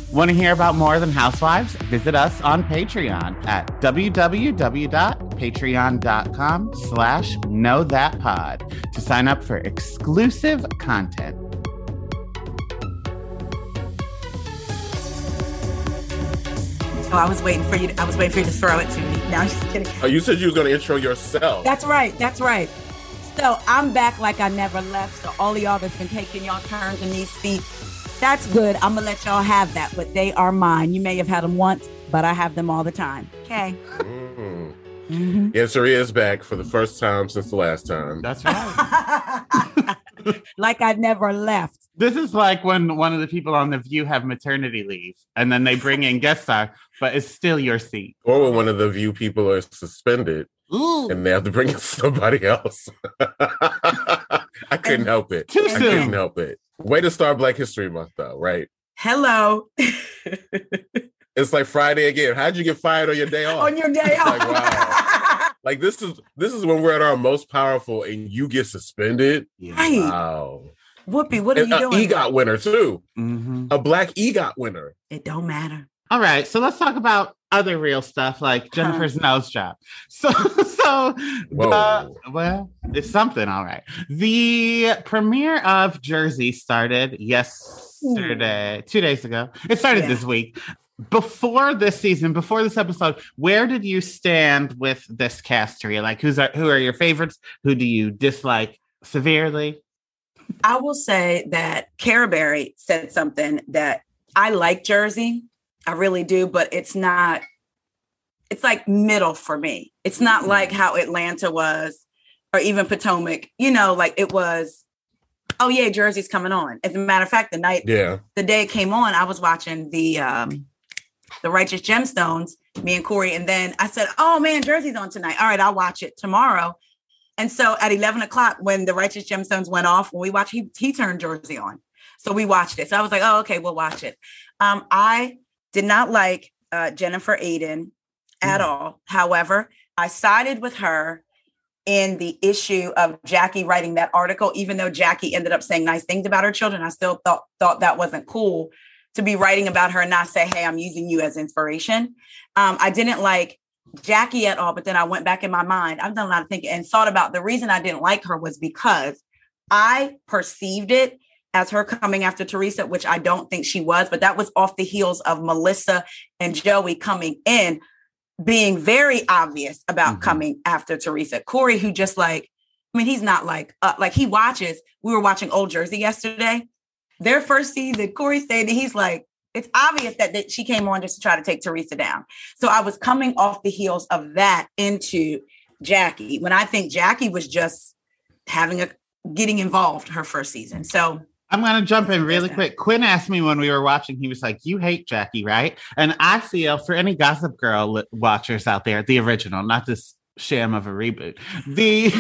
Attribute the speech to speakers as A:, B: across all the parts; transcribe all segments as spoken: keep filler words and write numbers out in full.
A: Want to hear about more than Housewives? Visit us on Patreon at www.patreon.com slash know that pod to sign up for exclusive content.
B: Oh, I was waiting for you. To, I was waiting for you to throw it to me. No, I'm just kidding.
C: Oh, you said you was going to intro yourself.
B: That's right. That's right. So I'm back like I never left. So all of y'all that's been taking y'all turns in these seats, that's good. I'm going to let y'all have that, but they are mine. You may have had them once, but I have them all the time. Okay.
C: Mm. Mm-hmm. Yeah, Saria is back for the first time since the last time.
A: That's right.
B: Like I never left.
A: This is like when one of the people on The View have maternity leave and then they bring in guest star, but it's still your seat.
C: Or when one of the View people are suspended. Ooh. And they have to bring in somebody else. I couldn't help it.
A: Too
C: I
A: soon.
C: couldn't help it. Way to start Black History Month, though, right?
B: Hello.
C: It's like Friday again. How'd you get fired on your day off?
B: On your day off.
C: Like, wow. Like this is this is when we're at our most powerful, and you get suspended.
B: Yeah. Right.
C: Wow.
B: Whoopi, what are
C: and
B: you doing?
C: An EGOT winner too.
A: Mm-hmm.
C: A Black EGOT winner.
B: It don't matter.
A: All right, so let's talk about other real stuff like Jennifer's huh. nose job. So, so the, well, it's something. All right. The premiere of Jersey started yesterday, Ooh. two days ago. It started yeah. this week. Before this season, before this episode, where did you stand with this cast? Like, who's are, who are your favorites? Who do you dislike severely?
B: I will say that Cara Berry said something that I like Jersey. I really do, but it's not, it's like middle for me. It's not like how Atlanta was or even Potomac, you know, like it was, oh yeah, Jersey's coming on. As a matter of fact, the night,
C: yeah,
B: the day it came on, I was watching the, um, the Righteous Gemstones, me and Corey. And then I said, oh man, Jersey's on tonight. All right, I'll watch it tomorrow. And so at eleven o'clock, when the Righteous Gemstones went off, when we watched, he, he turned Jersey on. So we watched it. So I was like, oh, okay, we'll watch it. Um, I did not like uh, Jennifer Aydin at mm. all. However, I sided with her in the issue of Jackie writing that article. Even though Jackie ended up saying nice things about her children, I still thought, thought that wasn't cool to be writing about her and not say, hey, I'm using you as inspiration. Um, I didn't like Jackie at all, but then I went back in my mind. I've done a lot of thinking and thought about the reason I didn't like her was because I perceived it as her coming after Teresa, which I don't think she was, but that was off the heels of Melissa and Joey coming in, being very obvious about mm-hmm. coming after Teresa. Corey, who just like, I mean, he's not like, uh, like he watches, we were watching Old Jersey yesterday. Their first season, Corey said that he's like, it's obvious that, that she came on just to try to take Teresa down. So I was coming off the heels of that into Jackie, when I think Jackie was just having a, getting involved her first season. So
A: I'm going to jump in really quick. Quinn asked me when we were watching, he was like, you hate Jackie, right? And I feel for any Gossip Girl watchers out there, the original, not this sham of a reboot. The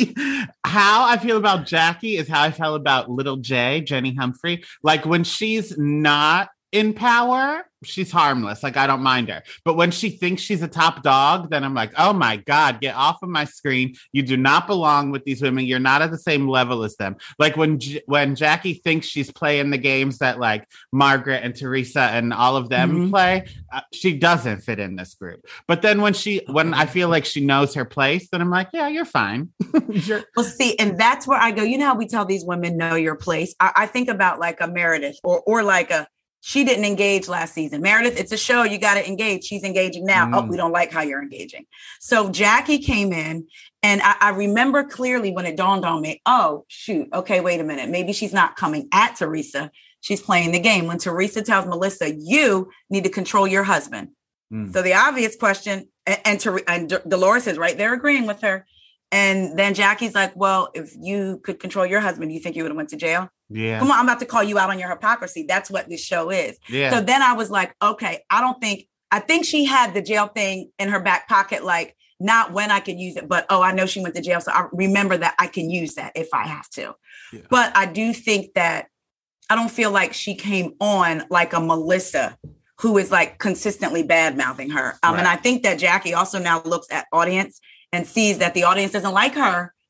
A: how I feel about Jackie is how I felt about Little J, Jenny Humphrey. Like when she's not in power, she's harmless. Like I don't mind her. But when she thinks she's a top dog, then I'm like, oh my God, get off of my screen. You do not belong with these women. You're not at the same level as them. Like when J- when Jackie thinks she's playing the games that like Margaret and Teresa and all of them mm-hmm. play, uh, she doesn't fit in this group. But then when she, when I feel like she knows her place, then I'm like, yeah, you're fine. you're-
B: well, see, and that's where I go, you know how we tell these women know your place? I, I think about like a Meredith or or like a, she didn't engage last season. Meredith, it's a show. You got to engage. She's engaging now. Mm. Oh, we don't like how you're engaging. So Jackie came in and I, I remember clearly when it dawned on me, oh, shoot. Okay, wait a minute. Maybe she's not coming at Teresa. She's playing the game. When Teresa tells Melissa, you need to control your husband. Mm. So the obvious question, and, and, Ter- and D- Dolores is right there agreeing with her. And then Jackie's like, well, if you could control your husband, you think you would have went to jail?
A: Yeah.
B: Come on, I'm about to call you out on your hypocrisy. That's what this show is.
A: Yeah.
B: So then I was like, okay, I don't think, I think she had the jail thing in her back pocket, like not when I could use it, but, oh, I know she went to jail. So I remember that I can use that if I have to. Yeah. But I do think that I don't feel like she came on like a Melissa who is like consistently bad mouthing her. Um, right. And I think that Jackie also now looks at audience and sees that the audience doesn't like her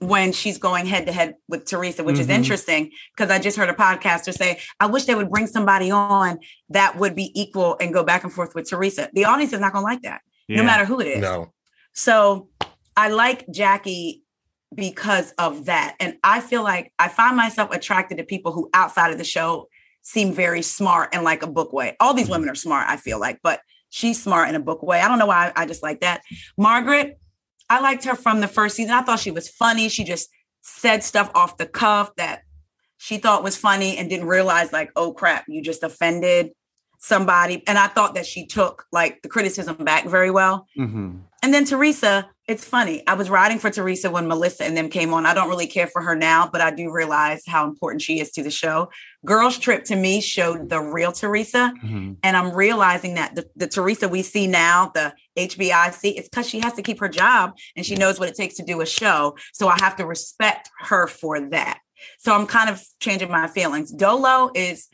B: when she's going head to head with Teresa, which mm-hmm. is interesting because I just heard a podcaster say, I wish they would bring somebody on that would be equal and go back and forth with Teresa. The audience is not going to like that, yeah. no matter who it is.
C: No.
B: So I like Jackie because of that. And I feel like I find myself attracted to people who outside of the show seem very smart and like a book way. All these women are smart, I feel like, but she's smart in a book way. I don't know why I, I just like that. Margaret, I liked her from the first season. I thought she was funny. She just said stuff off the cuff that she thought was funny and didn't realize like, oh crap, you just offended somebody. And I thought that she took like the criticism back very well. Mm-hmm. And then Teresa, it's funny. I was riding for Teresa when Melissa and them came on. I don't really care for her now, but I do realize how important she is to the show. Girls Trip to me showed the real Teresa. Mm-hmm. And I'm realizing that the, the Teresa we see now, the H B I C, it's because she has to keep her job and she knows what it takes to do a show. So I have to respect her for that. So I'm kind of changing my feelings. Dolo is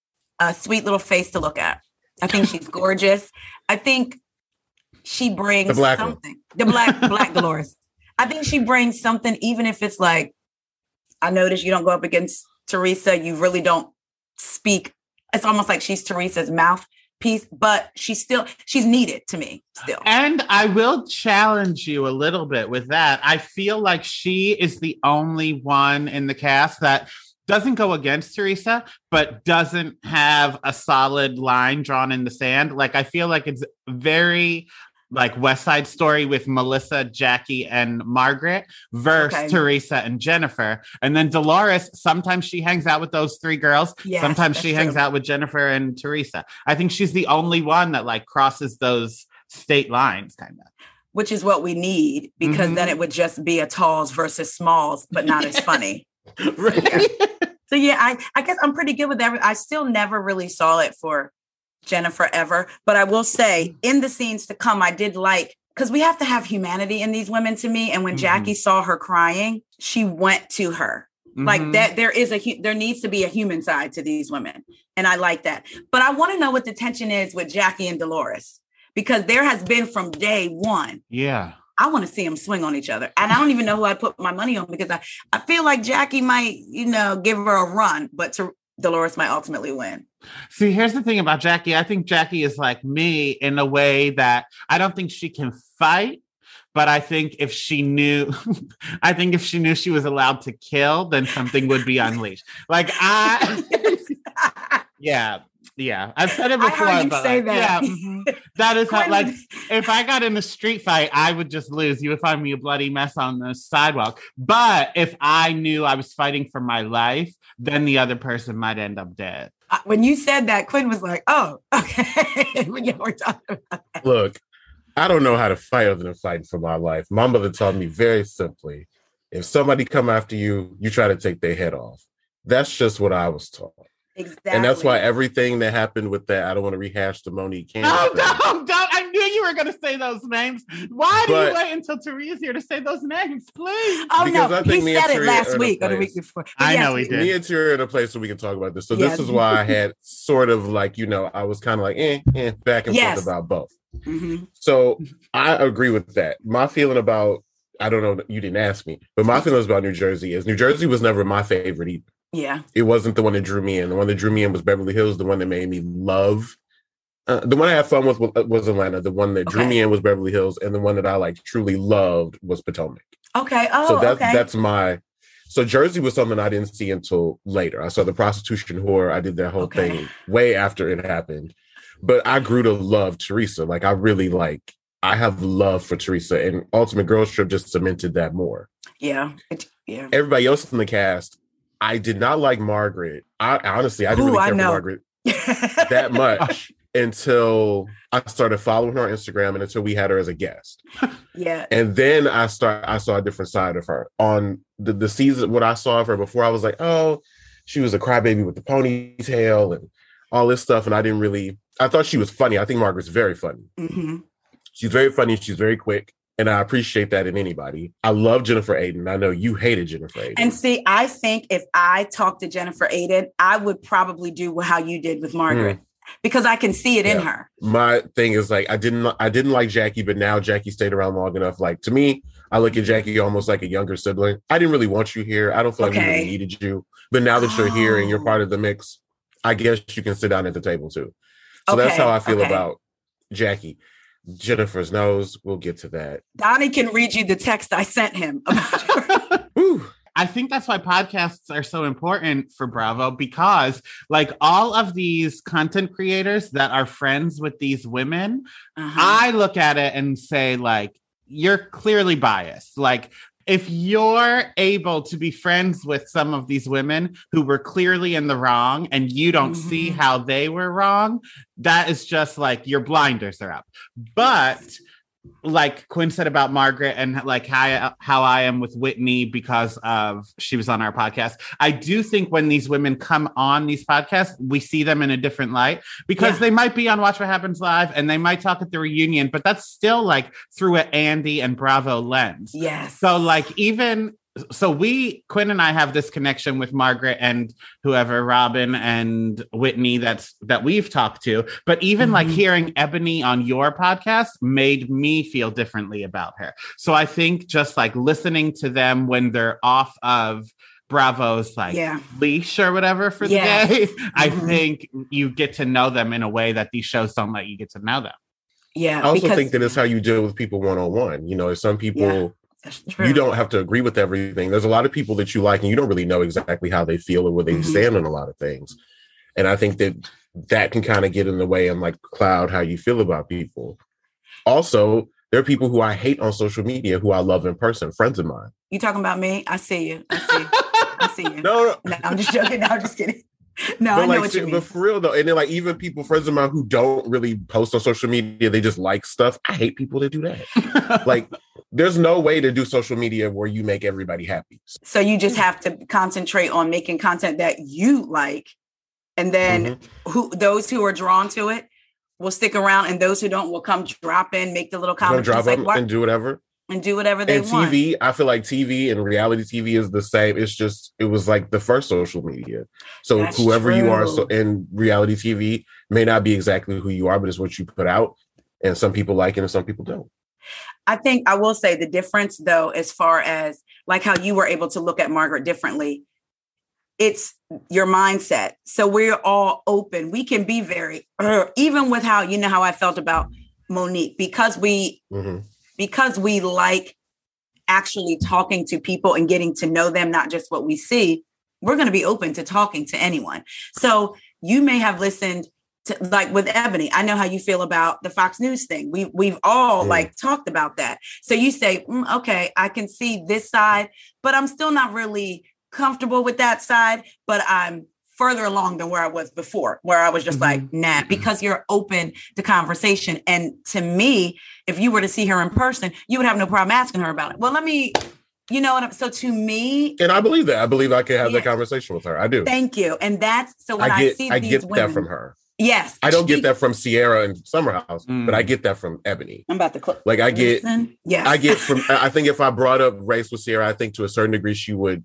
B: a sweet little face to look at. I think she's gorgeous. I think she brings
C: the black
B: something.
C: One.
B: The black, black Dolores. I think she brings something, even if it's like, I noticed you don't go up against Teresa. You really don't speak. It's almost like she's Teresa's mouthpiece, but she's still, she's needed to me still.
A: And I will challenge you a little bit with that. I feel like she is the only one in the cast that doesn't go against Teresa, but doesn't have a solid line drawn in the sand. Like, I feel like it's very like West Side Story with Melissa, Jackie, and Margaret versus okay. Teresa and Jennifer. And then Dolores, sometimes she hangs out with those three girls. Yes, sometimes she hangs true. out with Jennifer and Teresa. I think she's the only one that like crosses those state lines kind of.
B: Which is what we need, because mm-hmm. then it would just be a talls versus smalls, but not as funny.
A: Right.
B: Yeah. So yeah, I, I guess I'm pretty good with every, I still never really saw it for Jennifer ever, but I will say in the scenes to come, I did like, because we have to have humanity in these women to me. And when mm-hmm. Jackie saw her crying, she went to her. Mm-hmm. Like that, there is a, there needs to be a human side to these women. And I like that. But I want to know what the tension is with Jackie and Dolores, because there has been from day one.
A: Yeah.
B: I want to see them swing on each other. And I don't even know who I put my money on, because I, I feel like Jackie might, you know, give her a run, but to, Dolores might ultimately win.
A: See, here's the thing about Jackie. I think Jackie is like me in a way that I don't think she can fight, but I think if she knew, I think if she knew she was allowed to kill, then something would be unleashed. Like I, yeah. Yeah, I've said it before.
B: I heard you
A: but
B: say
A: like,
B: that.
A: Yeah, mm-hmm. That is how, like, if I got in a street fight, I would just lose. You would find me a bloody mess on the sidewalk. But if I knew I was fighting for my life, then the other person might end up dead.
B: When you said that, Quinn was like, "Oh, okay." Yeah, we're talking about that.
C: Look, I don't know how to fight other than fighting for my life. My mother taught me very simply: if somebody come after you, you try to take their head off. That's just what I was taught.
B: Exactly.
C: And that's why everything that happened with that, I don't want to rehash the Monique Cannon.
A: Oh, no, don't. I knew you were going to say those names. Why do
C: but,
A: you wait until Teresa's here to say those names, please?
B: Oh, because no, I think he said it last week or the week before. But
A: I
B: yes,
A: know he did.
C: Me and Terry are in a place where we can talk about this. So
B: yes.
C: this is why I had sort of like, you know, I was kind of like, eh, eh, back and
B: yes.
C: forth about both.
B: Mm-hmm.
C: So I agree with that. My feeling about, I don't know, you didn't ask me, but my feelings about New Jersey is New Jersey was never my favorite either.
B: Yeah.
C: It wasn't the one that drew me in. The one that drew me in was Beverly Hills. The one that made me love. Uh, the one I had fun with was Atlanta. The one that drew
B: okay.
C: me in was Beverly Hills. And the one that I like truly loved was Potomac.
B: Okay. Oh,
C: so that's,
B: okay.
C: that's my... So Jersey was something I didn't see until later. I saw the prostitution whore. I did that whole okay. thing way after it happened. But I grew to love Teresa. Like, I really like... I have love for Teresa. And Ultimate Girls Trip just cemented that more.
B: Yeah. It, yeah.
C: Everybody else in the cast... I did not like Margaret. I honestly, I didn't
B: Ooh,
C: really care
B: for
C: Margaret that much until I started following her on Instagram and until we had her as a guest.
B: Yeah.
C: And then I start, I saw a different side of her on the, the season. What I saw of her before, I was like, oh, she was a crybaby with the ponytail and all this stuff. And I didn't really, I thought she was funny. I think Margaret's very funny.
B: Mm-hmm.
C: She's very funny. She's very quick. And I appreciate that in anybody. I love Jennifer Aiden. I know you hated Jennifer Aiden.
B: And see, I think if I talked to Jennifer Aiden, I would probably do how you did with Margaret. Mm. because I can see it yeah. in her.
C: My thing is like, I didn't, I didn't like Jackie, but now Jackie stayed around long enough. Like to me, I look at Jackie almost like a younger sibling. I didn't really want you here. I don't feel like okay. we really needed you. But now that oh. you're here and you're part of the mix, I guess you can sit down at the table too. So okay. that's how I feel okay. about Jackie. Jennifer's nose, we'll get to that.
B: Donnie can read you the text I sent him about her.
A: I think that's why podcasts are so important for Bravo, because like all of these content creators that are friends with these women, uh-huh. I look at it and say like, you're clearly biased. Like if you're able to be friends with some of these women who were clearly in the wrong and you don't mm-hmm. see how they were wrong, that is just like your blinders are up. But yes. like Quinn said about Margaret and like how, how I am with Whitney because of she was on our podcast. I do think when these women come on these podcasts, we see them in a different light because yeah. they might be on Watch What Happens Live and they might talk at the reunion, but that's still like through an Andy and Bravo lens.
B: Yes.
A: So like even So we, Quinn and I have this connection with Margaret and whoever, Robin and Whitney that's that we've talked to. But even mm-hmm. like hearing Ebony on your podcast made me feel differently about her. So I think just like listening to them when they're off of Bravo's like yeah. leash or whatever for the yes. day, mm-hmm. I think you get to know them in a way that these shows don't let you get to know them.
B: Yeah.
C: I also
B: because,
C: think that it's how you deal with people one-on-one. You know, some people... Yeah. You don't have to agree with everything. There's a lot of people that you like and you don't really know exactly how they feel or where they mm-hmm. stand on a lot of things. And I think that that can kind of get in the way and like cloud how you feel about people. Also, there are people who I hate on social media who I love in person, friends of mine.
B: You talking about me? I see you. I see you. I see you.
C: No, no.
B: no, I'm just joking. No, I'm just kidding. No,
C: but
B: I know
C: like,
B: what you mean.
C: But for real though, and then like even people, friends of mine who don't really post on social media, they just like stuff. I hate people that do that. Like, there's no way to do social media where you make everybody happy.
B: So you just have to concentrate on making content that you like, and then mm-hmm. who those who are drawn to it will stick around, and those who don't will come drop in, make the little comments,
C: drop
B: like,
C: up and do whatever.
B: And do whatever they
C: and
B: want.
C: T V, I feel like T V and reality T V is the same. It's just, it was like the first social media. So That's whoever true. you are so in reality T V may not be exactly who you are, but it's what you put out. And some people like it and some people don't.
B: I think I will say the difference, though, as far as like how you were able to look at Margaret differently, it's your mindset. So we're all open. We can be very, uh, even with how, you know, how I felt about Monique, because we... Mm-hmm. Because we like actually talking to people and getting to know them, not just what we see, we're going to be open to talking to anyone. So you may have listened to, like with Ebony, I know how you feel about the Fox News thing. We, we've all mm. like talked about that. So you say, mm, okay, I can see this side, but I'm still not really comfortable with that side, but I'm further along than where I was before, where I was just mm-hmm. like, nah, because you're open to conversation. And to me, if you were to see her in person, you would have no problem asking her about it. Well, let me, you know what I'm, so to me.
C: And I believe that. I believe I can have yeah. that conversation with her. I do.
B: Thank you. And that's, so when I,
C: get,
B: I see
C: I
B: these
C: get
B: women,
C: that from her.
B: Yes.
C: I don't she, get that from Sierra and Summerhouse, mm. but I get that from Ebony.
B: I'm about to click.
C: Like I get,
B: yes.
C: I get from, I think if I brought up race with Sierra, I think to a certain degree she would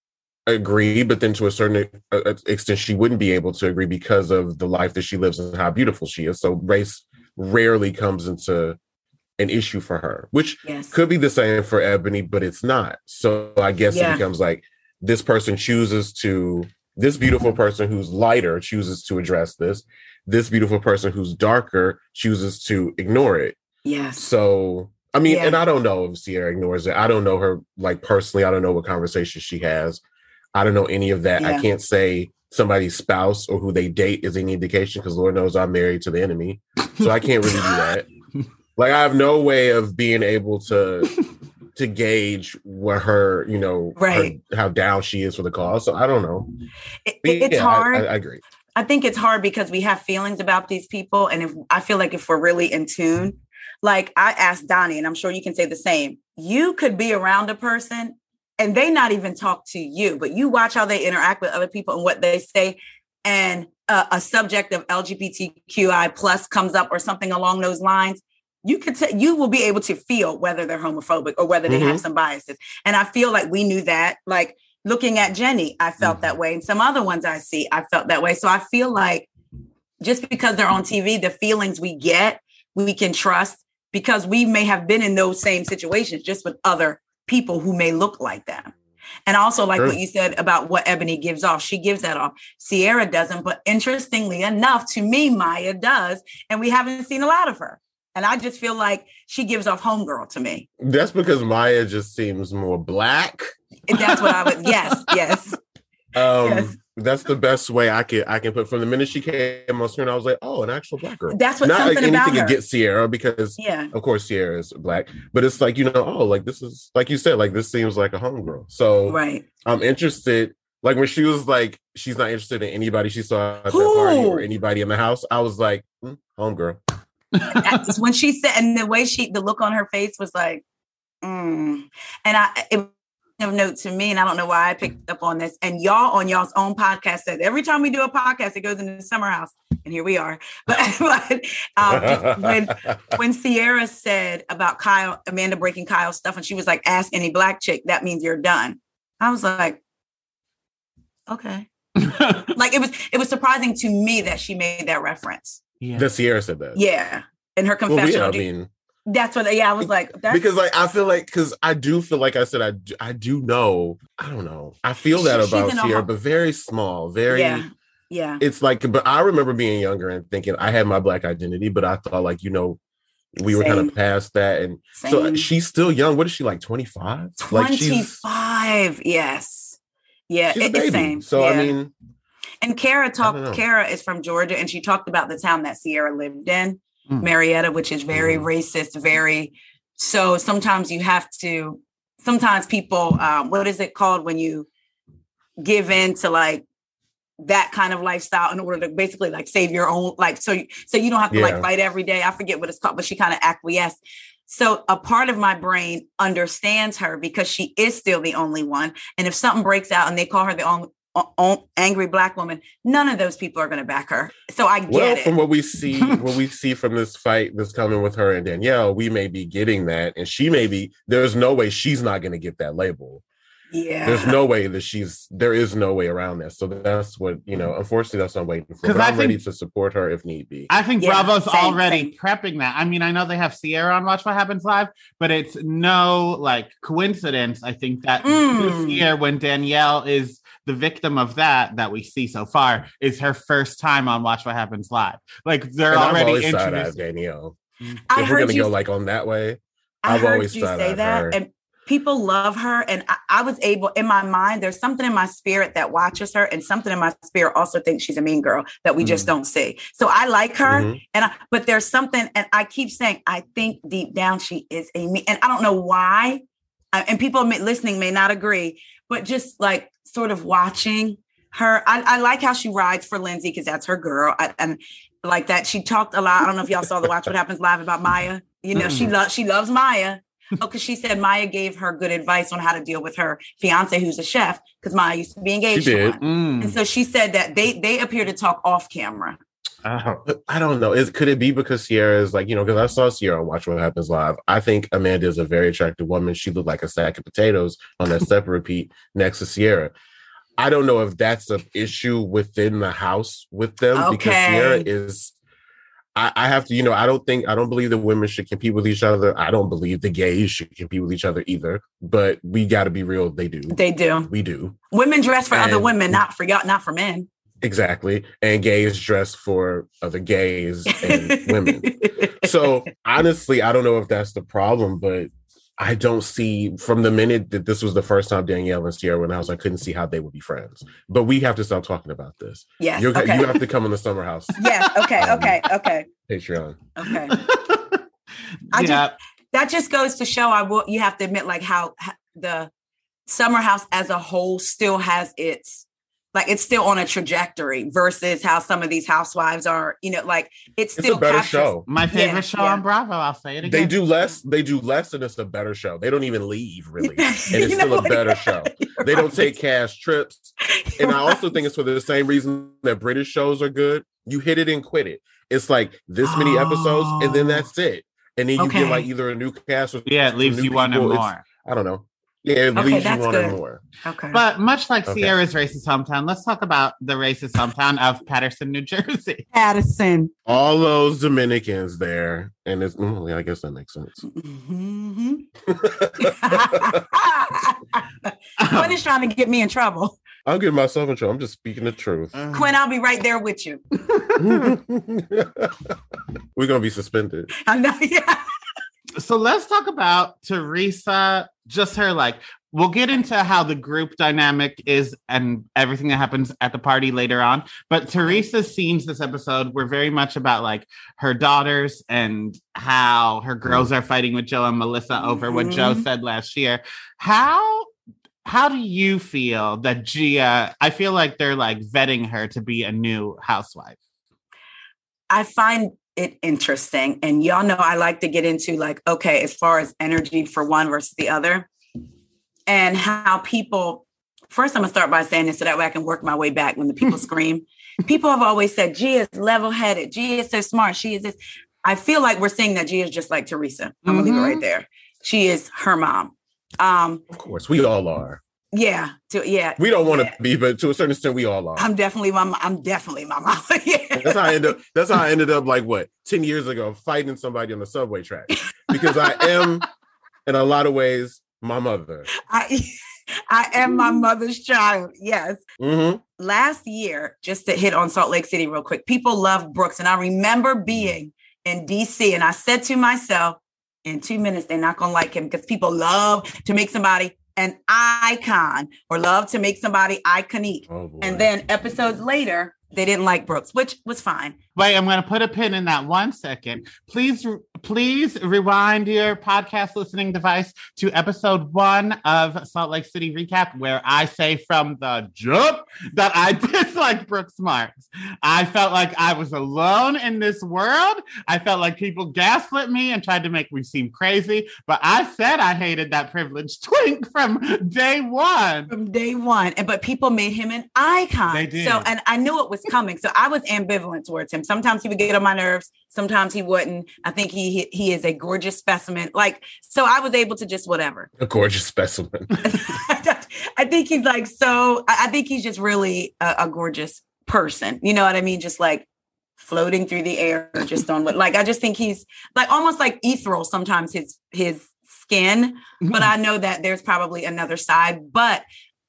C: agree, but then to a certain extent she wouldn't be able to agree because of the life that she lives and how beautiful she is. So race rarely comes into an issue for her, which yes. could be the same for Ebony, but it's not. So I guess yeah. it becomes like this person chooses to, this beautiful person who's lighter chooses to address this. This beautiful person who's darker chooses to ignore it.
B: Yes.
C: So, I mean,
B: yeah.
C: and I don't know if Sierra ignores it. I don't know her like personally. I don't know what conversations she has. I don't know any of that. Yeah. I can't say somebody's spouse or who they date is any indication because Lord knows I'm married to the enemy. So I can't really do that. Like I have no way of being able to to gauge what her, you know,
B: right.
C: her, how down she is for the cause. So I don't know.
B: It, it's yeah, hard.
C: I, I, I agree.
B: I think it's hard because we have feelings about these people. And if I feel like if we're really in tune, like I asked Donnie, and I'm sure you can say the same, you could be around a person and they not even talk to you, but you watch how they interact with other people and what they say. And uh, a subject of L G B T Q I plus comes up or something along those lines. You could t- you will be able to feel whether they're homophobic or whether they mm-hmm. have some biases. And I feel like we knew that, like looking at Jenny, I felt mm-hmm. that way. And some other ones I see, I felt that way. So I feel like just because they're on T V, the feelings we get, we can trust because we may have been in those same situations just with other people who may look like them. And also like sure. what you said about what Ebony gives off, she gives that off. Ciara doesn't, but interestingly enough, to me, Maya does. And we haven't seen a lot of her. And I just feel like she gives off homegirl to me.
C: That's because Maya just seems more black.
B: That's what I would, yes, yes.
C: Um,
B: yes.
C: That's the best way I can I can put. From the minute she came on screen, I was like, "Oh, an actual black girl."
B: That's what
C: not
B: something
C: like anything
B: about her.
C: against Ciara because,
B: yeah,
C: of course, Ciara is black, but it's like you know, oh, like this is like you said, like this seems like a homegirl. So
B: right, I'm
C: interested. Like when she was like, she's not interested in anybody she saw at that party or anybody in the house. I was like, mm, homegirl.
B: That's when she said, and the way she, the look on her face was like, mm. and I. It, of note to me, and I don't know why I picked up on this. And y'all on y'all's own podcast said every time we do a podcast, it goes into the summer house, and here we are. But, but um, when when Ciara said about Kyle, Amanda breaking Kyle's stuff, and she was like, "Ask any black chick, that means you're done." I was like, okay, like it was it was surprising to me that she made that reference.
C: Yeah, that Ciara said that.
B: Yeah, in her confession.
C: Well, yeah, I mean.
B: That's what, yeah, I was like, that's...
C: because like I feel like because I do feel like I said I do, I do know I don't know I feel that she, about Ciara, but very small, very
B: yeah, yeah.
C: It's like, but I remember being younger and thinking I had my black identity, but I thought like you know we Same. were kind of past that, and Same. so she's still young. What is she like? twenty-five
B: twenty-five Like yes, yeah,
C: she's
B: it's same.
C: So
B: yeah.
C: I mean,
B: and Kara talked. Kara is from Georgia, and she talked about the town that Ciara lived in. Marietta, which is very mm. racist, very so sometimes you have to sometimes people um, what is it called when you give in to like that kind of lifestyle in order to basically like save your own like so you, so you don't have to yeah. like fight every day. I forget what it's called, but she kind of acquiesced. So a part of my brain understands her because she is still the only one, and if something breaks out and they call her the only angry black woman, none of those people are going to back her. So I get well,
C: it. From what we see, what we see from this fight that's coming with her and Danielle, we may be getting that, and she may be. There's no way she's not going to get that label.
B: Yeah,
C: there's no way that she's. There is no way around that. So that's what you know. Unfortunately, that's what I'm waiting for. But I'm think, ready to support her if need be.
A: I think
B: yeah,
A: Bravo's
B: same,
A: already
B: same.
A: prepping that. I mean, I know they have Ciara on Watch What Happens Live, but it's no like coincidence. I think that
B: mm.
A: this year, when Danielle is the victim of that that we see so far, is her first time on Watch What Happens Live. Like they're
C: and
A: already
C: I've
A: introduced
C: Danielle.
B: I
C: if
B: heard
C: we're gonna
B: you,
C: go like on that way,
B: I
C: I've
B: heard
C: always
B: you
C: thought
B: say that,
C: her.
B: and people love her. And I, I was able in my mind. There's something in my spirit that watches her, and something in my spirit also thinks she's a mean girl that we mm. just don't see. So I like her, mm-hmm. and I, but there's something, and I keep saying I think deep down she is a mean, and I don't know why. Uh, and people listening may not agree, but just like sort of watching her, I, I like how she rides for Lindsay because that's her girl, I, and like that she talked a lot. I don't know if y'all saw the Watch What Happens Live about Maya. You know, mm. she loves she loves Maya. Oh, because she said Maya gave her good advice on how to deal with her fiance, who's a chef, because Maya used to be engaged to one.
A: Mm.
B: And so she said that they they appear to talk off camera.
C: Uh, I don't know. Is could it be because Ciara is like, you know, because I saw Ciara on Watch What Happens Live. I think Amanda is a very attractive woman. She looked like a sack of potatoes on that step repeat next to Ciara. I don't know if that's an issue within the house with them
B: okay.
C: because Ciara is. I, I have to, you know, I don't think I don't believe that women should compete with each other. I don't believe the gays should compete with each other either. But we got to be real. They do.
B: They do.
C: We do.
B: Women dress for
C: and,
B: other women, not for y'all, not for men.
C: Exactly. And gays dress for other gays and women. So honestly, I don't know if that's the problem, but I don't see from the minute that this was the first time Danielle and Ciara were in the house, I couldn't see how they would be friends. But we have to stop talking about this.
B: Yes.
C: You're,
B: okay.
C: You have to come in the summer house.
B: Yes. Okay.
C: Um,
B: okay. Okay.
C: Patreon.
B: Okay. I
A: yeah.
B: just that just goes to show I will. You have to admit, like how the summer house as a whole still has its. Like it's still on a trajectory versus how some of these housewives are, you know, like it's still
C: it's a better
B: captures,
C: show.
A: My favorite
B: yeah,
A: show
B: yeah.
A: on Bravo. I'll say it again.
C: They do less. They do less, and it's a better show. They don't even leave really, and it's still
B: know,
C: a better show. They
B: right.
C: don't take cash trips,
B: You're
C: and I also
B: right.
C: think it's for the same reason that British shows are good. You hit it and quit it. It's like this many
A: oh.
C: episodes, and then that's it. And then you
B: okay.
C: get like either a new cast or
A: yeah, it leaves you wanting more.
C: I don't know. Yeah, it
B: Okay,
C: leaves you
B: that's
C: wanting
B: good.
C: more.
B: Okay.
A: But much like
C: Okay.
A: Sierra's racist hometown, let's talk about the racist hometown of Patterson, New Jersey.
B: Addison.
C: All those Dominicans there, and it's mm, yeah, I guess that makes sense.
B: Mm-hmm. Quinn is trying to get me in trouble.
C: I'm getting myself in trouble. I'm just speaking the truth.
B: Quinn, I'll be right there with you.
C: We're gonna be suspended.
B: I know, yeah.
A: So let's talk about Teresa, just her, like, we'll get into how the group dynamic is and everything that happens at the party later on. But Teresa's scenes this episode were very much about like her daughters and how her girls are fighting with Joe and Melissa over what Joe said last year. How how do you feel that Gia, I feel like they're like vetting her to be a new housewife?
B: I find it interesting. And y'all know I like to get into like, okay, as far as energy for one versus the other and how people, first I'm gonna start by saying this so that way I can work my way back when the people scream. People have always said, Gia is level-headed. Gia is so smart. She is this. I feel like we're saying that Gia is just like Teresa. I'm gonna
A: Mm-hmm.
B: leave it right there. She is her mom. Um,
C: Of course, we all are.
B: yeah, to, yeah.
C: We don't want to
B: yeah.
C: be, but to a certain extent, we all are.
B: I'm definitely my I'm definitely my mom. Yeah.
C: That's how I ended up. That's how I ended up. Like what, ten years ago, fighting somebody on the subway track because I am, in a lot of ways, my mother.
B: I I am my mother's child. Yes.
C: Mm-hmm.
B: Last year, just to hit on Salt Lake City real quick, people loved Brooks, and I remember being in D C, and I said to myself, in two minutes, they're not gonna like him because people love to make somebody an icon or love to make somebody iconic.
C: Oh, boy.
B: And then episodes later, they didn't like Brooks, which was fine.
A: Wait, I'm going to put a pin in that one second. Please, please rewind your podcast listening device to episode one of Salt Lake City Recap, where I say from the jump that I dislike Brooks Marks. I felt like I was alone in this world. I felt like people gaslit me and tried to make me seem crazy. But I said I hated that privileged twink from day one.
B: From day one. And but people made him an icon.
A: They did.
B: So, and I knew it was coming. So I was ambivalent towards him. Sometimes he would get on my nerves. Sometimes he wouldn't. I think he he, he is a gorgeous specimen. Like, so I was able to just whatever.
C: A gorgeous specimen.
B: I think he's like, so I I think he's just really a, a gorgeous person. You know what I mean? Just like floating through the air, just on what, like, I just think he's like almost like ethereal sometimes his, his skin, but I know that there's probably another side, but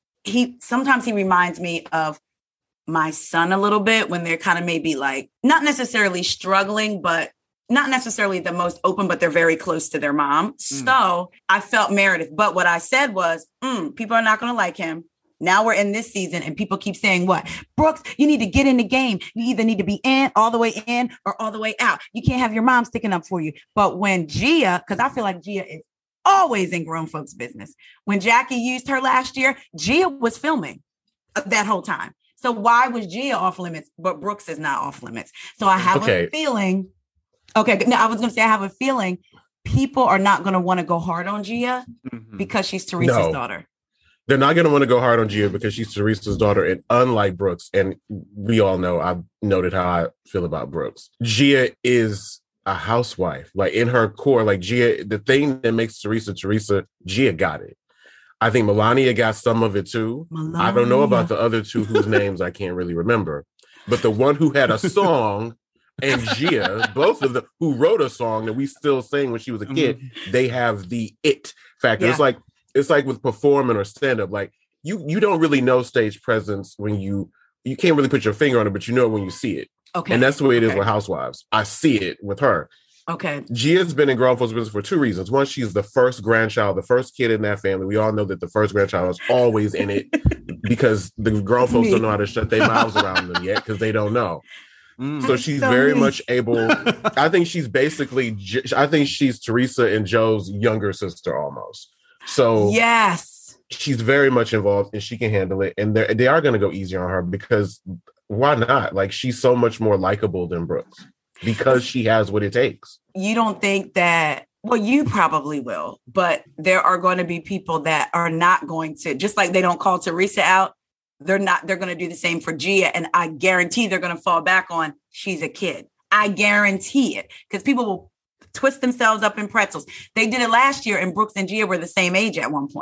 B: he, sometimes he reminds me of my son a little bit when they're kind of maybe like, not necessarily struggling, but not necessarily the most open, but they're very close to their mom. Mm. So I felt Meredith. But what I said was, mm, people are not going to like him. Now we're in this season and people keep saying what? Brooks, you need to get in the game. You either need to be in, all the way in or all the way out. You can't have your mom sticking up for you. But when Gia, because I feel like Gia is always in grown folks' business. When Jackie used her last year, Gia was filming that whole time. So why was Gia off limits, but Brooks is not off limits? So I have
C: okay.
B: a feeling. Okay, no, I was going to say I have a feeling people are not going to want to go hard on Gia mm-hmm. because she's Teresa's no. daughter.
C: They're not going to want to go hard on Gia because she's Teresa's daughter. And unlike Brooks, and we all know, I've noted how I feel about Brooks. Gia is a housewife. Like in her core, like Gia, the thing that makes Teresa Teresa, Gia got it. I think Melania got some of it too. Melania. I don't know about the other two whose names I can't really remember. But the one who had a song and Gia, both of them who wrote a song that we still sing when she was a kid, mm-hmm. they have the it factor. Yeah. It's like it's like with performing or stand-up. Like you you don't really know stage presence when you you can't really put your finger on it, but you know it when you see it.
B: Okay.
C: And that's the way it is
B: okay.
C: with Housewives. I see it with her.
B: Okay.
C: Gia's been in grown folks' business for two reasons. One, she's the first grandchild, the first kid in that family. We all know that the first grandchild is always in it because the grown folks don't know how to shut their mouths around them yet because they don't know. Mm. So she's so very mean. much able. I think she's basically, I think she's Teresa and Joe's younger sister almost. So
B: yes,
C: she's very much involved and she can handle it. And they are going to go easier on her because why not? Like she's so much more likable than Brooks. Because she has what it takes.
B: You don't think that, well, you probably will, but there are going to be people that are not going to, just like they don't call Teresa out, they're not, they're going to do the same for Gia. And I guarantee they're going to fall back on, she's a kid. I guarantee it. Because people will twist themselves up in pretzels. They did it last year and Brooks and Gia were the same age at one point.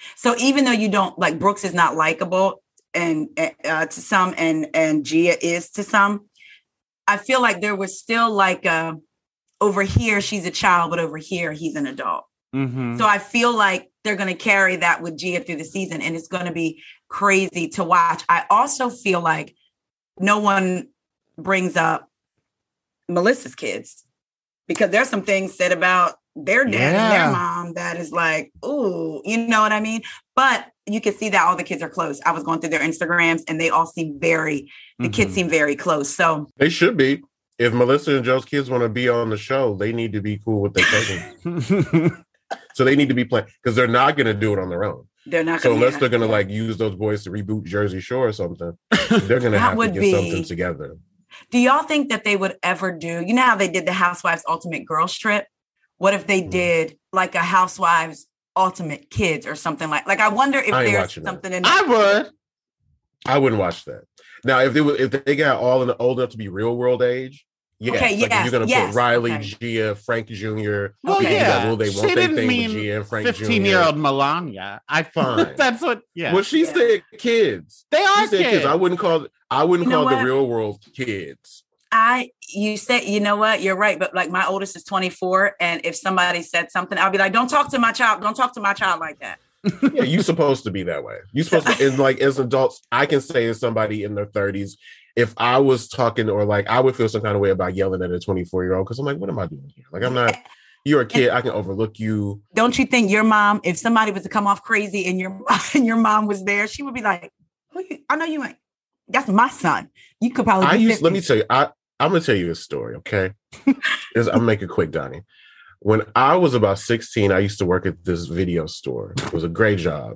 B: So even though you don't like Brooks is not likable and uh, to some and and Gia is to some, I feel like there was still like a over here she's a child, but over here he's an adult.
A: Mm-hmm.
B: So I feel like they're going to carry that with Gia through the season, and it's going to be crazy to watch. I also feel like no one brings up Melissa's kids because there's some things said about their dad
A: yeah.
B: and their mom that is like, ooh, you know what I mean? But you can see that all the kids are close. I was going through their Instagrams and they all seem very, the mm-hmm. kids seem very close. So
C: they should be. If Melissa and Joe's kids want to be on the show, they need to be cool with their cousins. So they need to be playing because they're not going to do it on their own.
B: They're not.
C: So
B: gonna,
C: unless
B: yeah.
C: they're going to like use those boys to reboot Jersey Shore or something, they're going to have to get be... something together.
B: Do y'all think that they would ever do, you know how they did the Housewives Ultimate Girls Trip? What if they mm. did like a Housewives Ultimate Kids or something like, like I wonder if I there's something
C: that.
B: in
A: I would.
C: I wouldn't watch that. Now, if they were, if they got all in the old enough to be real world age, yes.
B: Okay,
C: like
B: yes,
C: you're going to
B: yes,
C: put Riley,
B: okay.
C: Gia, Frank Junior
A: Well,
C: okay.
A: yeah.
C: Will they want
A: she
C: their
A: didn't
C: thing
A: mean
C: with Gia and Frank
A: fifteen-year-old Melania. I
C: fine.
A: That's what, yeah.
C: Well, she
B: yeah.
C: said kids.
A: They are
C: she said
A: kids.
C: kids. I wouldn't call, I wouldn't
B: you
C: call
B: know
C: the
B: what?
C: real world kids.
B: I, you said, you know what, you're right. But like my oldest is twenty-four. And if somebody said something, I'll be like, don't talk to my child. Don't talk to my child like that.
C: Yeah, you're supposed to be that way. You're supposed to, and like as adults, I can say to somebody in their thirties, if I was talking or like I would feel some kind of way about yelling at a twenty-four year old because I'm like, what am I doing here? Like, I'm not, you're a kid. I can overlook you.
B: Don't you think your mom, if somebody was to come off crazy and your and your mom was there, she would be like, Who you, I know you ain't. That's my son. You could probably.
C: I
B: be
C: used. Let me tell you. I I'm gonna tell you a story. Okay, I'm make it quick, Donnie. When I was about sixteen, I used to work at this video store. It was a great job,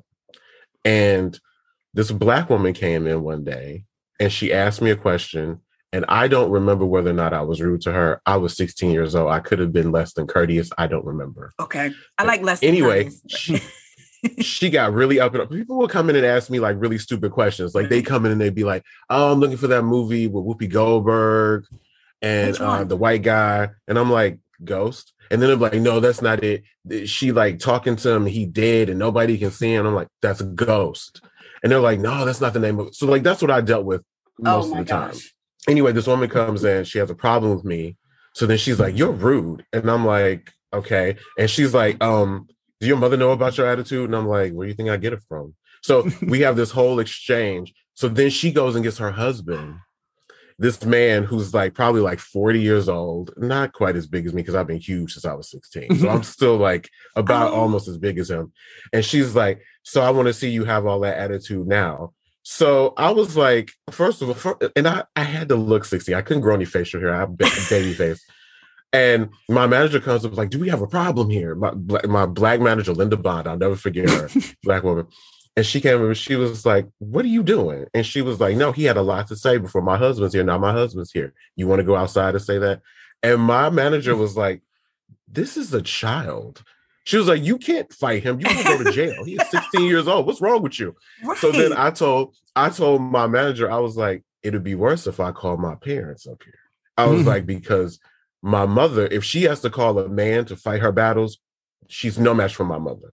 C: and this black woman came in one day, and she asked me a question. And I don't remember whether or not I was rude to her. I was sixteen years old. I could have been less than courteous. I don't remember.
B: Okay, I like less.
C: Anyway.
B: Than
C: she, she got really up and up. People would come in and ask me like really stupid questions. Like they come in and they'd be like, oh, I'm looking for that movie with Whoopi Goldberg and uh, the white guy. And I'm like, Ghost. And then they're like, no, that's not it. She like talking to him. He dead and nobody can see him. I'm like, that's a Ghost. And they're like, no, that's not the name of it. So like, that's what I dealt with most
B: oh
C: of the
B: gosh.
C: time. Anyway, this woman comes in. She has a problem with me. So then she's like, you're rude. And I'm like, okay. And she's like, um, do your mother know about your attitude? And I'm like, where do you think I get it from? So we have this whole exchange. So then she goes and gets her husband, this man who's like probably like forty years old, not quite as big as me because I've been huge since I was sixteen. So I'm still like about oh. almost as big as him. And she's like, so I want to see you have all that attitude now. So I was like, first of all, for, and I, I had to look sixty. I couldn't grow any facial hair. I have baby face. And my manager comes up like, do we have a problem here? My, my black manager, Linda Bond, I'll never forget her, black woman. And she came over, she was like, what are you doing? And she was like, no, he had a lot to say before my husband's here. Now my husband's here. You want to go outside and say that? And my manager was like, this is a child. She was like, you can't fight him. You can go to jail. He is sixteen years old. What's wrong with you? Right. So then I told, I told my manager, I was like, it'd be worse if I called my parents up here. I was like, because my mother, if she has to call a man to fight her battles, she's no match for my mother.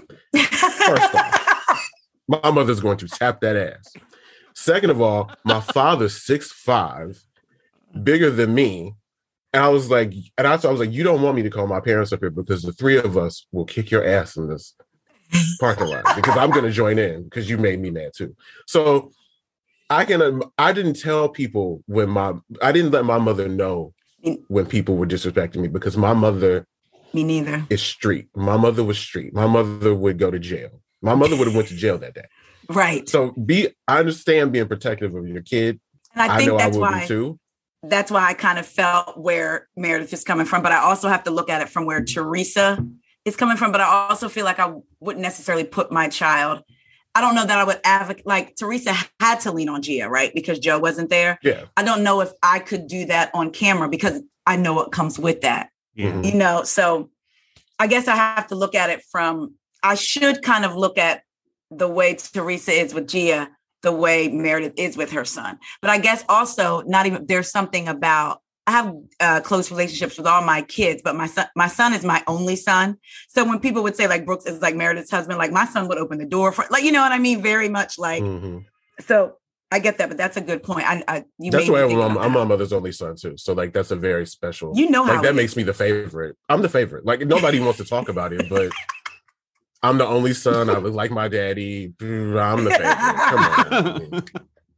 C: First off, my mother's going to tap that ass. Second of all, my father's six five, bigger than me. And I was like, and I, I was like, you don't want me to call my parents up here because the three of us will kick your ass in this parking lot because I'm going to join in because you made me mad too. So I can, I didn't tell people when my, I didn't let my mother know when people were disrespecting me because my mother
B: me neither
C: is street. My mother was street. My mother would go to jail. My mother would have went to jail that day.
B: Right.
C: So be, I understand being protective of your kid.
B: And I think
C: I know
B: that's
C: I would
B: why,
C: be too.
B: That's why I kind of felt where Meredith is coming from, but I also have to look at it from where Teresa is coming from. But I also feel like I wouldn't necessarily put my child. I don't know that I would advocate, like Teresa had to lean on Gia, right? Because Joe wasn't there.
C: Yeah.
B: I don't know if I could do that on camera because I know what comes with that,
A: yeah.
B: you know? So I guess I have to look at it from, I should kind of look at the way Teresa is with Gia, the way Meredith is with her son. But I guess also not even, there's something about I have uh, close relationships with all my kids, but my son, my son is my only son. So when people would say like Brooks is like Meredith's husband, like my son would open the door for, like, you know what I mean? Very much like, mm-hmm. So I get that, but that's a good point. I, I you
C: That's why I'm, I'm, I'm my mother's only son too. So like, that's a very special,
B: you know, how
C: like that makes is. me the favorite. I'm the favorite. Like nobody wants to talk about it, but I'm the only son. I look like my daddy. I'm the favorite. Come on.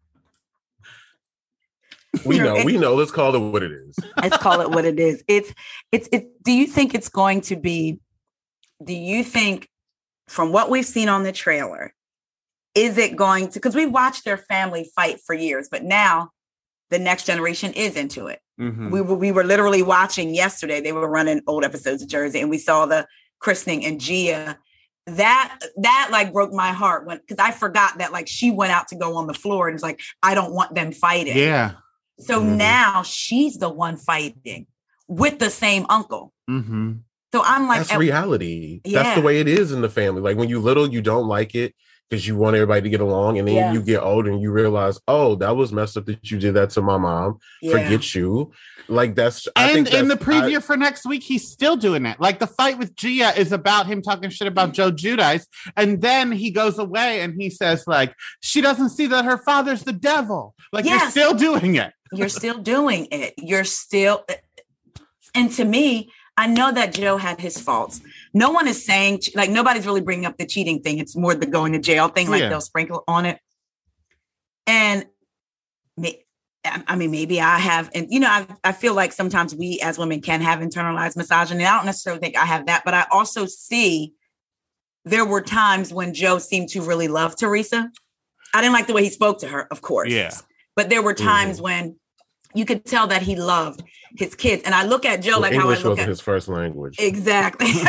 C: We know, we know. Let's call it what it is.
B: Let's call it what it is. It's, it's, it. Do you think it's going to be, do you think from what we've seen on the trailer, is it going to, because we watched their family fight for years, but now the next generation is into it. Mm-hmm. We were, we were literally watching yesterday. They were running old episodes of Jersey and we saw the christening and Gia. That, that like broke my heart when, because I forgot that like she went out to go on the floor and was like, I don't want them fighting.
A: Yeah.
B: So mm-hmm. now she's the one fighting with the same uncle.
A: Mm-hmm.
B: So I'm like,
C: that's reality. Yeah. That's the way it is in the family. Like when you little, you don't like it because you want everybody to get along. And then yeah. you get older and you realize, oh, that was messed up that you did that to my mom. Yeah. Forget you. Like that's, I
A: and
C: think that's,
A: in the preview
C: I,
A: for next week, he's still doing it. Like the fight with Gia is about him talking shit about Joe Giudice. And then he goes away and he says like, she doesn't see that her father's the devil. Like yes. You're still doing it.
B: You're still doing it. You're still, and to me, I know that Joe had his faults. No one is saying, like, nobody's really bringing up the cheating thing. It's more the going to jail thing, like yeah. they'll sprinkle on it. And I mean, maybe I have, and you know, I, I feel like sometimes we as women can have internalized misogyny. I don't necessarily think I have that, but I also see there were times when Joe seemed to really love Teresa. I didn't like the way he spoke to her, of course.
A: Yeah.
B: But there were times mm-hmm. when you could tell that he loved his kids. And I look at Joe well, like
C: English
B: how I look
C: wasn't
B: at
C: his first language.
B: Exactly. and,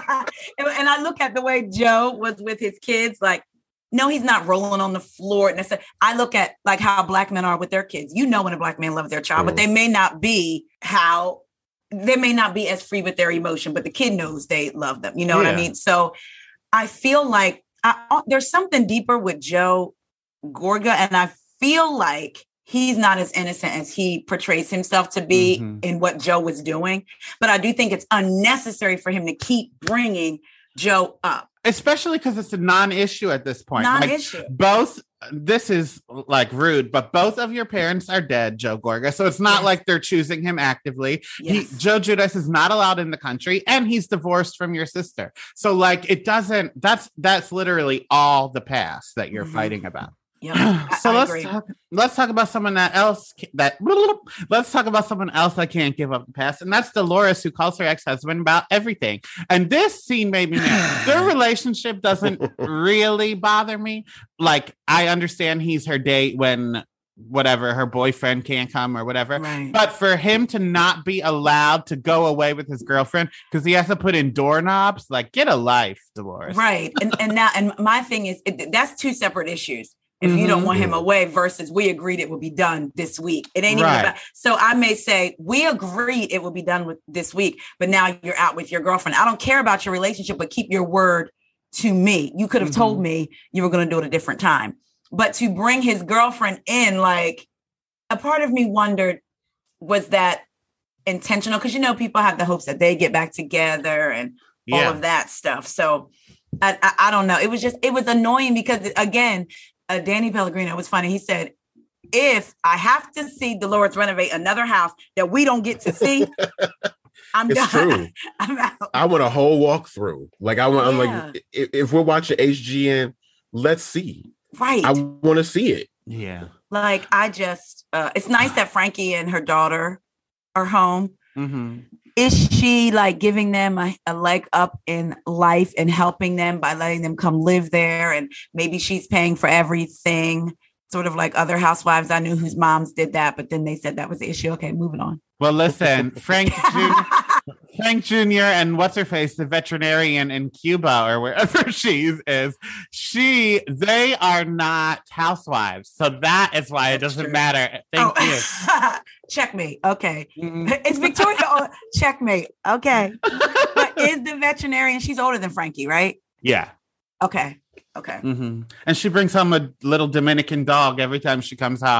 B: and I look at the way Joe was with his kids, like, no, he's not rolling on the floor. And I look at like how Black men are with their kids. You know when a Black man loves their child, mm. but they may not be how, they may not be as free with their emotion, but the kid knows they love them. You know yeah. what I mean? So I feel like I, there's something deeper with Joe Gorga, and I feel like he's not as innocent as he portrays himself to be mm-hmm. in what Joe was doing. But I do think it's unnecessary for him to keep bringing Joe up.
A: Especially because it's a non-issue at this point.
B: Non-issue.
A: Like both, this is like rude, but both of your parents are dead, Joe Gorga. So it's not yes. like they're choosing him actively. Yes. He, Joe Giudice is not allowed in the country and he's divorced from your sister. So like it doesn't, that's, that's literally all the past that you're mm-hmm. fighting about.
B: Yeah,
A: so
B: I, I
A: let's
B: agree.
A: talk. Let's talk about someone that else that. Let's talk about someone else that can't give up the past, and that's Dolores, who calls her ex-husband about everything. And this scene made me mad. Their relationship doesn't really bother me. Like I understand he's her date when whatever her boyfriend can't come or whatever,
B: right.
A: but for him to not be allowed to go away with his girlfriend because he has to put in doorknobs, like get a life, Dolores.
B: Right, and and now and my thing is it, that's two separate issues. If mm-hmm. you don't want him away versus we agreed it would be done this week. It ain't right. even about. So I may say, we agreed it will be done with this week, but now you're out with your girlfriend. I don't care about your relationship, but keep your word to me. You could have mm-hmm. told me you were going to do it a different time. But to bring his girlfriend in, like a part of me wondered, was that intentional? Because, you know, people have the hopes that they get back together and yeah. all of that stuff. So I, I, I don't know. It was just, it was annoying because, again, Uh, Danny Pellegrino was funny. He said, if I have to see Dolores renovate another house that we don't get to see, I'm
C: it's
B: done.
C: True.
B: I'm out.
C: I want a whole walkthrough. Like I want, yeah. I'm like, if, if we're watching H G N, let's see.
B: Right.
C: I want to see it.
A: Yeah.
B: Like I just, uh, it's nice that Frankie and her daughter are home.
A: Mm-hmm.
B: Is she like giving them a, a leg up in life and helping them by letting them come live there? And maybe she's paying for everything, sort of like other housewives I knew whose moms did that, but then they said that was the issue. Okay, moving on.
A: Well, listen, Frank Junior Frank Junior and what's her face, the veterinarian in Cuba or wherever she is, she, they are not housewives. So that is why it doesn't True. matter. Thank oh. you.
B: Checkmate. Okay. Mm-hmm. It's Victoria. Oh, checkmate. Okay. But is the veterinarian, she's older than Frankie, right?
A: Yeah.
B: Okay. Okay.
A: Mm-hmm. And she brings home a little Dominican dog every time she comes home.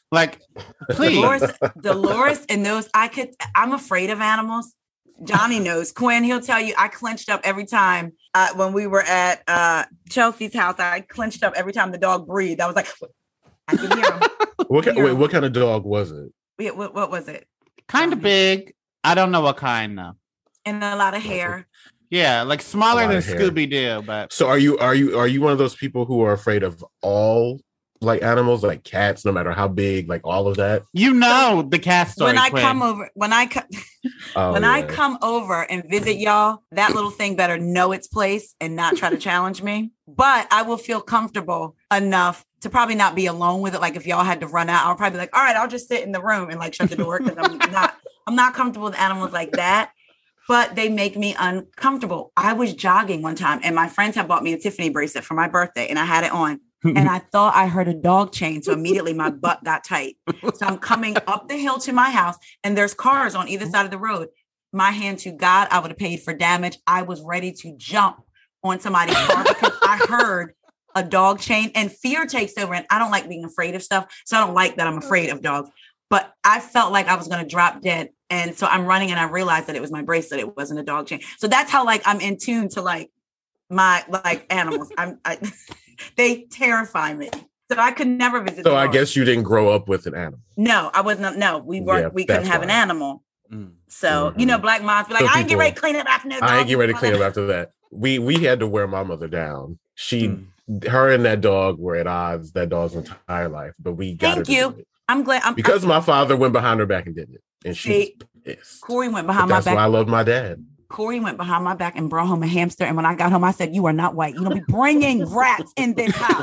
A: Like, please.
B: Dolores, Dolores and those, I could, I'm afraid of animals. Johnny knows. Quinn, he'll tell you, I clenched up every time uh, when we were at uh, Chelsea's house. I clenched up every time the dog breathed. I was like, I can hear him.
C: What,
B: hear
C: wait,
B: him.
C: what kind of dog was it?
B: Wait, what, what was it?
A: Kind of big. I don't know what kind, though.
B: And a lot of hair.
A: Yeah, like smaller than
C: hair.
A: Scooby-Doo, but...
C: So are you are you are you one of those people who are afraid of all like animals, like cats, no matter how big, like all of that?
A: You know the cat story.
B: When I
A: Quinn.
B: come over, when I come,
C: Oh,
B: when
C: yeah.
B: I come over and visit y'all, that little thing better know its place and not try to challenge me. But I will feel comfortable enough to probably not be alone with it. Like if y'all had to run out, I'll probably be like, all right, I'll just sit in the room and like shut the door because I'm not, I'm not comfortable with animals like that. But they make me uncomfortable. I was jogging one time and my friends had bought me a Tiffany bracelet for my birthday and I had it on. And I thought I heard a dog chain. So immediately my butt got tight. So I'm coming up the hill to my house and there's cars on either side of the road. My hand to God, I would have paid for damage. I was ready to jump on somebody's car because I heard a dog chain and fear takes over. And I don't like being afraid of stuff. So I don't like that I'm afraid of dogs. But I felt like I was going to drop dead. And so I'm running and I realized that it was my bracelet. It wasn't a dog chain. So that's how like I'm in tune to like my like animals. I'm I, they terrify me. So I could never visit.
C: So I guess you didn't grow up with an animal.
B: No, I wasn't. No, we weren't.
C: Yeah,
B: we couldn't have
C: why.
B: an animal.
A: Mm.
B: So,
C: Mhm.
B: you know, black moms be like,
C: So
B: I ain't get
C: people-
B: ready to clean up after no dog.
C: I ain't getting ready to clean up after that. We we had to wear my mother down. She,
A: Mm.
C: her and that dog were at odds that dog's entire life, but we got
B: Thank
C: her to
B: you.
C: do it.
B: I'm glad. I'm,
C: Because
B: I'm,
C: my father went behind her back and did it, and she
B: See,
C: was pissed.
B: Corey went
C: But
B: behind my
C: that's why I
B: back.
C: loved my dad.
B: Corey went behind my back and brought home a hamster. And when I got home, I said, you are not white. You don't be bringing rats in this house.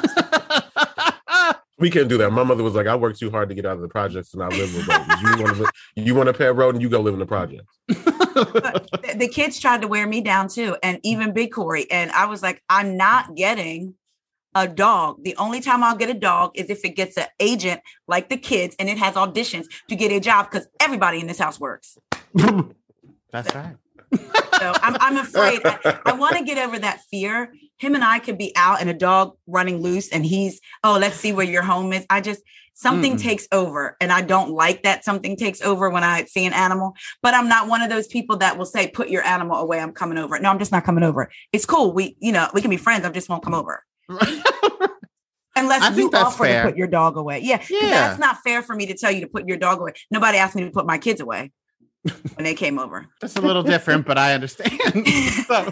C: We couldn't do that. My mother was like, I worked too hard to get out of the projects and I live with rodents. You want to you want a pet rodent, you go live in the projects.
B: But the, the kids tried to wear me down too. And even big Corey. And I was like, I'm not getting a dog. The only time I'll get a dog is if it gets an agent like the kids and it has auditions to get a job because everybody in this house works.
A: That's right.
B: So I'm, I'm afraid. I, I want to get over that fear. Him and I could be out and a dog running loose and he's, oh, let's see where your home is. I just, something
A: Mm-mm.
B: takes over. And I don't like that something takes over when I see an animal. But I'm not one of those people that will say, put your animal away. I'm coming over. No, I'm just not coming over. It's cool. We, you know, we can be friends. I just won't come over. Unless
A: I
B: you
A: think that's
B: offer
A: fair.
B: to put your dog away. Yeah. 'cause
A: Yeah.
B: That's not fair for me to tell you to put your dog away. Nobody asked me to put my kids away when they came over.
A: That's a little different, but I understand. so,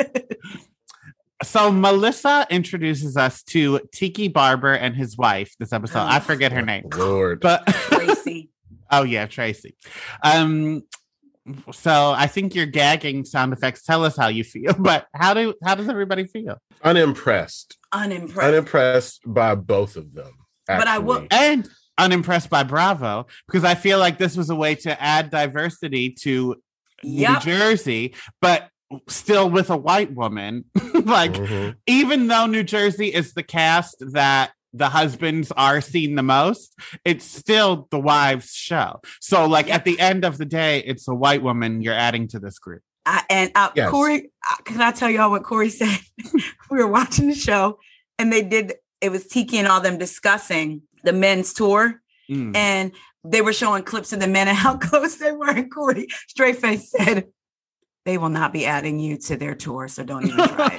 A: so Melissa introduces us to Tiki Barber and his wife this episode. I forget her name.
C: Lord.
A: But
B: Tracy.
A: oh yeah, Tracy. Um so I think your gagging sound effects tell us how you feel, but how do how does everybody feel?
C: Unimpressed.
B: Unimpressed.
C: Unimpressed by both of them.
B: But I will-
C: actually.
A: And unimpressed by Bravo, because I feel like this was a way to add diversity to
B: Yep.
A: New Jersey, but still with a white woman. Like,
C: Mhm.
A: even though New Jersey is the cast that the husbands are seen the most, it's still the wives' show. So, like,
B: Yep.
A: at the end of the day, it's a white woman you're adding to this group.
B: I, and uh,
C: Yes.
B: Corey, uh, can I tell y'all what Corey said? We were watching the show and they did, it was Tiki and all them discussing the men's tour.
A: Mm.
B: And they were showing clips of the men and how close they were. And Corey, straight face, said, they will not be adding you to their tour. So don't even try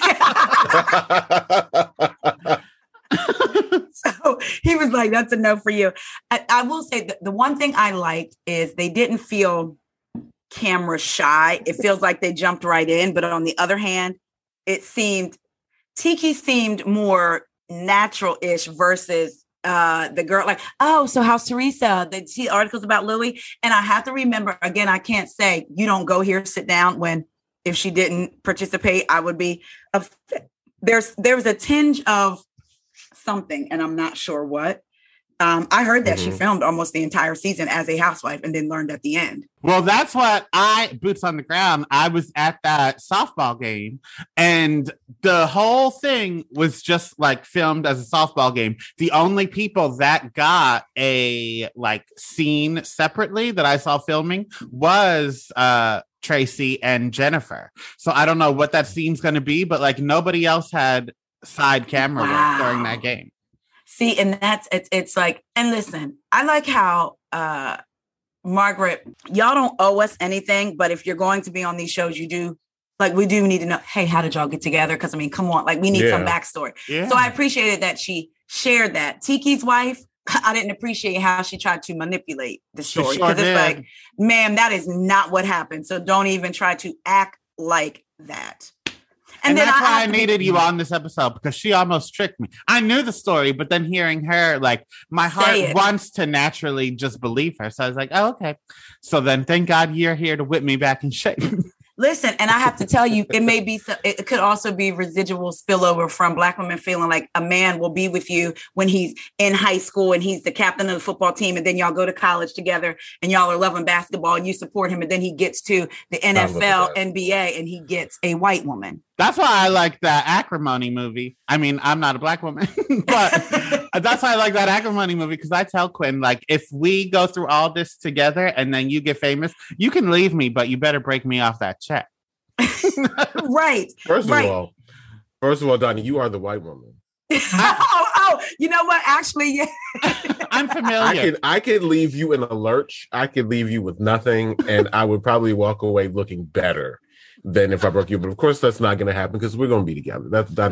B: it. So he was like, that's a no for you. I, I will say that the one thing I liked is they didn't feel camera shy. It feels like they jumped right in. But on the other hand, it seemed, Tiki seemed more natural-ish versus uh, the girl like, oh, so how's Teresa? They see articles about Louis. And I have to remember, again, I can't say you don't go here, sit down when if she didn't participate, I would be upset. There's there was a tinge of something, and I'm not sure what. Um, I heard that
C: Mhm.
B: she filmed almost the entire season as a housewife and then learned at the end.
A: Well, that's what I, boots on the ground, I was at that softball game and the whole thing was just like filmed as a softball game. The only people that got a like scene separately that I saw filming was uh, Tracy and Jennifer. So I don't know what that scene's going to be, but like nobody else had side camera
B: Wow.
A: work during that game.
B: See, and that's it's it's like, and listen, I like how uh Margaret, y'all don't owe us anything, but if you're going to be on these shows, you do. Like, we do need to know, hey, how did y'all get together? Because, I mean, come on. Like, we need yeah. some backstory. Yeah. So I appreciated that she shared that. Tiki's wife, I didn't appreciate how she tried to manipulate the story. Because sure it's like, ma'am, that is not what happened. So don't even try to act like that.
A: And, and then that's I, why I, I needed be- you on this episode, because she almost tricked me. I knew the story, but then hearing her, like, my heart wants to naturally just believe her. So I was like, oh, okay. So then thank God you're here to whip me back in shape.
B: Listen, and I have to tell you, it may be, it could also be residual spillover from Black women feeling like a man will be with you when he's in high school and he's the captain of the football team. And then y'all go to college together and y'all are loving basketball and you support him. And then he gets to the N F L, N B A, and he gets a white woman.
A: That's why I like that Acrimony movie. I mean, I'm not a Black woman, but that's why I like that Acrimony movie, because I tell Quinn, like, if we go through all this together and then you get famous, you can leave me, but you better break me off that check.
B: Right.
C: First of
B: right.
C: all, first of all, Donnie, you are the white woman.
B: oh, oh, you know what? Actually, yeah.
A: I'm familiar.
C: I could, I could leave you in a lurch. I could leave you with nothing, and I would probably walk away looking better than if I broke you. But of course, that's not going to happen because we're going to be together. That's that.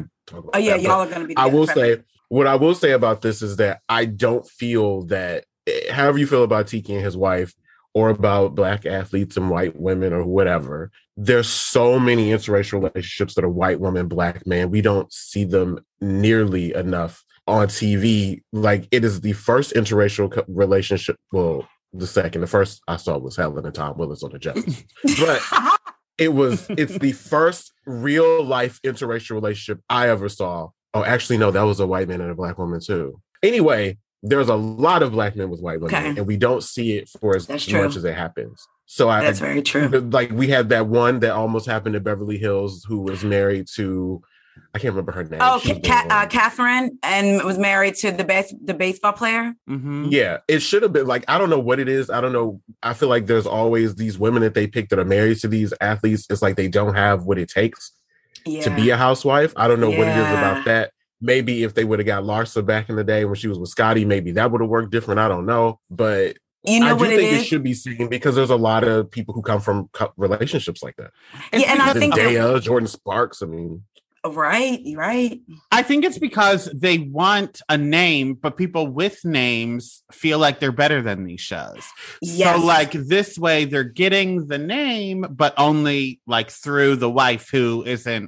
B: Oh yeah,
C: that.
B: y'all are going to be together.
C: I will say, what I will say about this is that I don't feel that, however you feel about Tiki and his wife, or about Black athletes and white women or whatever, there's so many interracial relationships that are white woman, Black man. We don't see them nearly enough on T V. Like, it is the first interracial co- relationship. Well, the second. The first I saw was Helen and Tom Willis on the Jeffersons. But it was, it's the first real life interracial relationship I ever saw. Oh, actually, no, that was a white man and a Black woman too. Anyway, there's a lot of Black men with white women, okay. and we don't see it for as That's much true. as it happens. So I,
B: That's very true.
C: Like, we had that one that almost happened in Beverly Hills, who was married to, I can't remember her name.
B: Oh, Ca- uh, Catherine, and was married to the base, the baseball player.
C: Mm-hmm. Yeah, it should have been like, I don't know what it is. I don't know. I feel like there's always these women that they pick that are married to these athletes. It's like they don't have what it takes yeah. to be a housewife. I don't know yeah. what it is about that. Maybe if they would have got Larsa back in the day when she was with Scotty, maybe that would have worked different. I don't know. But
B: you know
C: I do
B: what
C: think
B: it,
C: it should be seen because there's a lot of people who come from relationships like that.
B: Yeah, and I think
C: Zendaya, Jordan Sparks. I mean,
B: right, right.
A: I think it's because they want a name, but people with names feel like they're better than these shows. Yes. So, like, this way, they're getting the name, but only like through the wife who isn't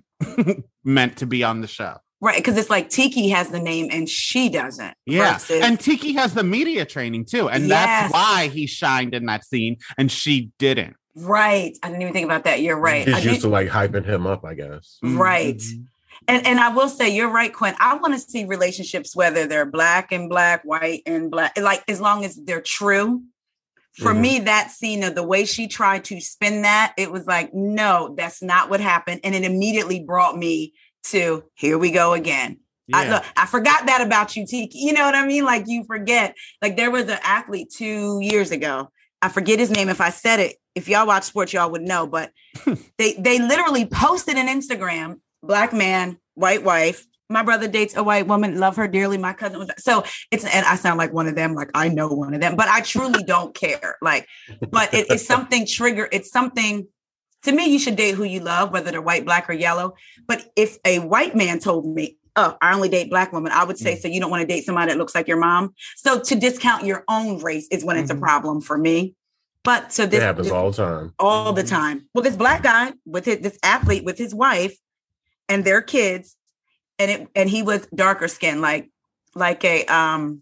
A: meant to be on the show.
B: Right, because it's like Tiki has the name and she doesn't.
A: Yeah,
B: versus...
A: and Tiki has the media training too, and yes. that's why he shined in that scene, and she didn't.
B: Right, I didn't even think about that. You're right.
C: He's
B: I
C: used
B: did...
C: to like hyping him up, I guess.
B: Right, mm-hmm. and and I will say you're right, Quinn. I want to see relationships whether they're Black and Black, white and Black, like as long as they're true. For mm-hmm. me, that scene of the way she tried to spin that, it was like, no, that's not what happened, and it immediately brought me to here we go again. Yeah. I, look, I forgot that about you, Tiki. You know what I mean? Like, you forget. Like, there was an athlete two years ago. I forget his name. If I said it, if y'all watch sports, y'all would know. But they they literally posted an Instagram, Black man, white wife. My brother dates a white woman. Love her dearly. My cousin was. So it's, and I sound like one of them. Like, I know one of them, but I truly don't care. Like, but it, it's something trigger. It's something. To me, you should date who you love, whether they're white, Black, or yellow. But if a white man told me, oh, I only date Black women, I would say, mm. so you don't want to date somebody that looks like your mom. So to discount your own race is when mm-hmm. it's a problem for me. But so this
C: it happens
B: this,
C: all the time.
B: All the time. Well, this Black guy with his, this athlete with his wife and their kids, and it and he was darker skinned, like like a um,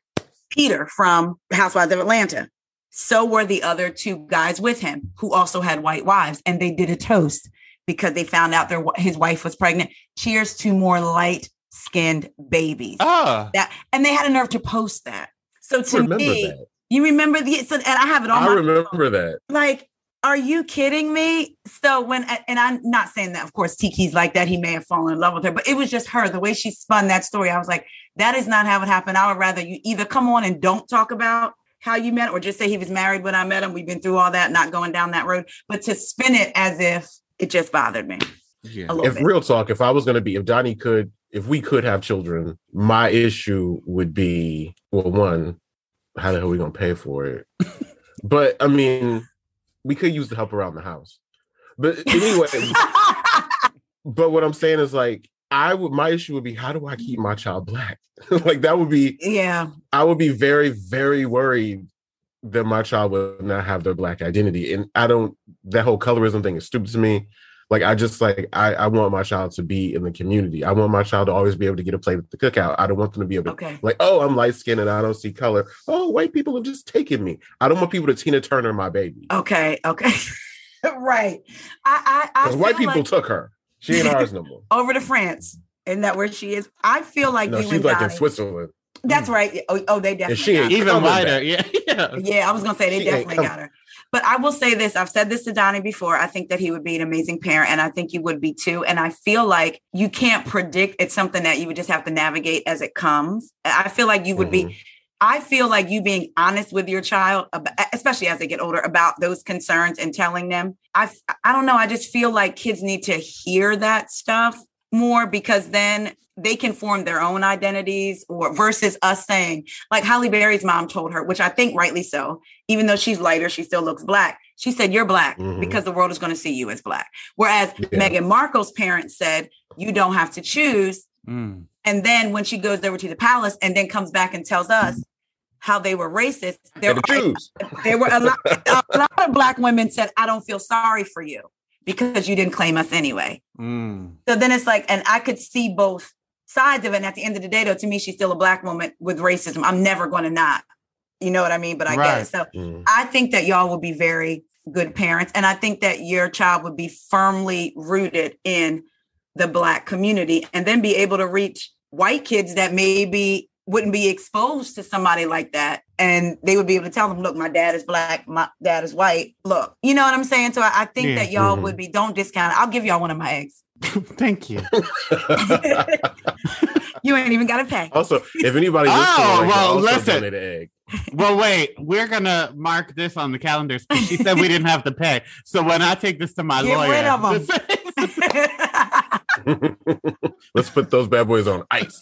B: Peter from Housewives of Atlanta. So were the other two guys with him who also had white wives, and they did a toast because they found out their his wife was pregnant. Cheers to more light-skinned babies.
A: Oh,
B: that and they had a nerve to post that. So to
C: remember
B: me,
C: that.
B: you remember the so, and I have it on.
C: I
B: my
C: remember
B: phone.
C: that.
B: Like, are you kidding me? So when and I'm not saying that, of course, Tiki's like that. He may have fallen in love with her, but it was just her. The way she spun that story, I was like, that is not how it happened. I would rather you either come on and don't talk about how you met, or just say he was married when I met him. We've been through all that, not going down that road, but to spin it as if it just bothered me.
C: Yeah. If bit. Real talk, if I was going to be, if Donnie could, if we could have children, my issue would be, well, one, how the hell are we gonna pay for it? But I mean, we could use the help around the house. But anyway, but what I'm saying is like, I would, my issue would be, how do I keep my child Black? Like that would be,
B: yeah,
C: I would be very, very worried that my child would not have their Black identity. And I don't, that whole colorism thing is stupid to me. Like, I just like, I, I want my child to be in the community. I want my child to always be able to get a plate at the cookout. I don't want them to be able to,
B: okay.
C: like, oh, I'm light skinned and I don't see color. Oh, white people have just taken me. I don't want people to Tina Turner my baby.
B: Okay, okay. Right. I, I,
C: Because white people
B: like...
C: took her. She ain't ours no more.
B: Over to France. Isn't that where she is? I feel like
C: no,
B: you
C: she's
B: and
C: like
B: Donnie,
C: in Switzerland.
B: That's right. Oh, oh they definitely
C: and she ain't
A: even wider.
C: back.
A: Yeah, yeah.
B: Yeah, I was gonna say they
C: She
B: definitely got her. But I will say this: I've said this to Donnie before. I think that he would be an amazing parent, and I think you would be too. And I feel like you can't predict. It's something that you would just have to navigate as it comes. I feel like you would mm-hmm. be. I feel like you being honest with your child, especially as they get older, about those concerns and telling them. I I don't know. I just feel like kids need to hear that stuff more, because then they can form their own identities, or versus us saying, like Halle Berry's mom told her, which I think rightly so, even though she's lighter, she still looks Black. She said, you're Black mm-hmm. because the world is going to see you as Black. Whereas yeah. Meghan Markle's parents said, you don't have to choose. Mm. And then when she goes over to the palace and then comes back and tells us how they were racist, there, are, there were a lot, a lot of Black women said, I don't feel sorry for you because you didn't claim us anyway. Mm. So then it's like, and I could see both sides of it. And at the end of the day, though, to me, she's still a Black woman with racism. I'm never going to not, you know what I mean? But I right. get it. So mm. I think that y'all will be very good parents. And I think that your child would be firmly rooted in the Black community, and then be able to reach white kids that maybe wouldn't be exposed to somebody like that. And they would be able to tell them, look, my dad is Black, my dad is white. Look, you know what I'm saying? So I, I think yeah. that y'all mm-hmm. would be, don't discount it. I'll give y'all one of my eggs.
A: Thank you.
B: You ain't even got to pay.
C: Also, if anybody
A: oh, well, listen. An egg. Well, wait, we're going to mark this on the calendars because she said we didn't have to pay. So when I take this to my
B: Get
A: lawyer.
B: Rid of them.
C: Let's put those bad boys on ice.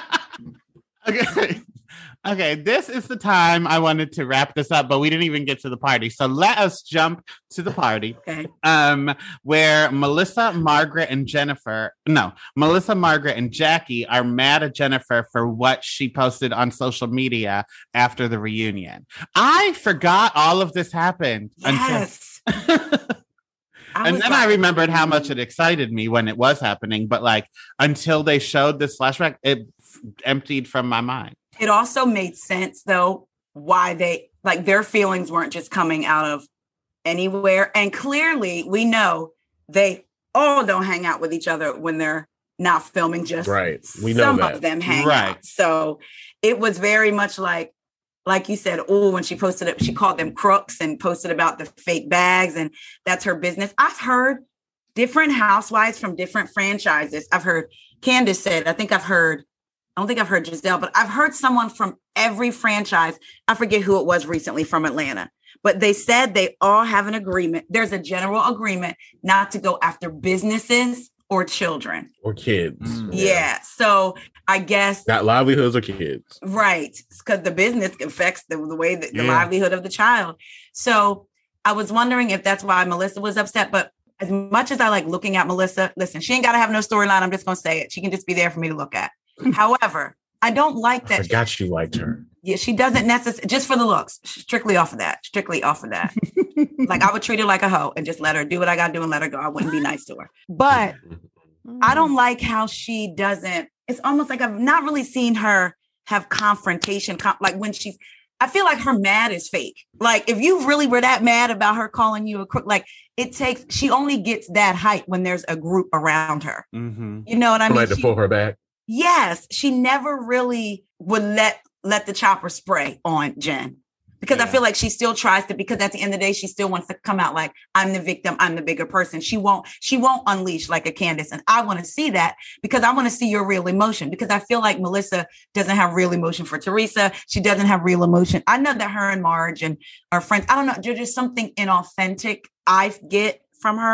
A: Okay. Okay, this is the time I wanted to wrap this up, but we didn't even get to the party. So let us jump to the party.
B: Okay.
A: Um, where Melissa, Margaret, and Jennifer, no, Melissa, Margaret, and Jackie are mad at Jennifer for what she posted on social media after the reunion. I forgot all of this happened.
B: Yes.
A: Until- and then like, I remembered how much it excited me when it was happening. But like, until they showed this flashback, it f- emptied from my mind.
B: It also made sense, though, why they, like, their feelings weren't just coming out of anywhere. And clearly, we know they all don't hang out with each other when they're not filming. Just
C: right. We know
B: some
C: that.
B: of them hang
A: right.
B: out. So it was very much like, like you said, oh, when she posted it, she called them crooks and posted about the fake bags, and that's her business. I've heard different housewives from different franchises. I've heard Candace said, I think I've heard, I don't think I've heard Giselle, but I've heard someone from every franchise. I forget who it was recently from Atlanta, but they said they all have an agreement. There's a general agreement not to go after businesses or children.
C: Or kids.
B: Mm. Yeah. yeah. So I guess.
C: Not livelihoods or kids.
B: Right. Because the business affects the, the way that the
A: yeah.
B: livelihood of the child. So I was wondering if that's why Melissa was upset. But as much as I like looking at Melissa, listen, she ain't got to have no storyline. I'm just going to say it. She can just be there for me to look at. However, I don't like that.
C: I forgot you liked her.
B: Yeah, she doesn't necessarily, just for the looks, strictly off of that, strictly off of that. Like I would treat her like a hoe and just let her do what I got to do and let her go. I wouldn't be nice to her. But I don't like how she doesn't, it's almost like I've not really seen her have confrontation. Com- like when she's, I feel like her mad is fake. Like if you really were that mad about her calling you a crook, like it takes, she only gets that height when there's a group around her.
A: Mm-hmm.
B: You know what I mean?
C: Like to
B: she,
C: pull her back.
B: Yes, she never really would let let the chopper spray on Jen because yeah. I feel like she still tries to, because at the end of the day, she still wants to come out like, I'm the victim, I'm the bigger person. She won't, she won't unleash like a Candace. And I want to see that because I want to see your real emotion, because I feel like Melissa doesn't have real emotion for Teresa. She doesn't have real emotion. I know that her and Marge and our friends, I don't know, there's just something inauthentic I get from her.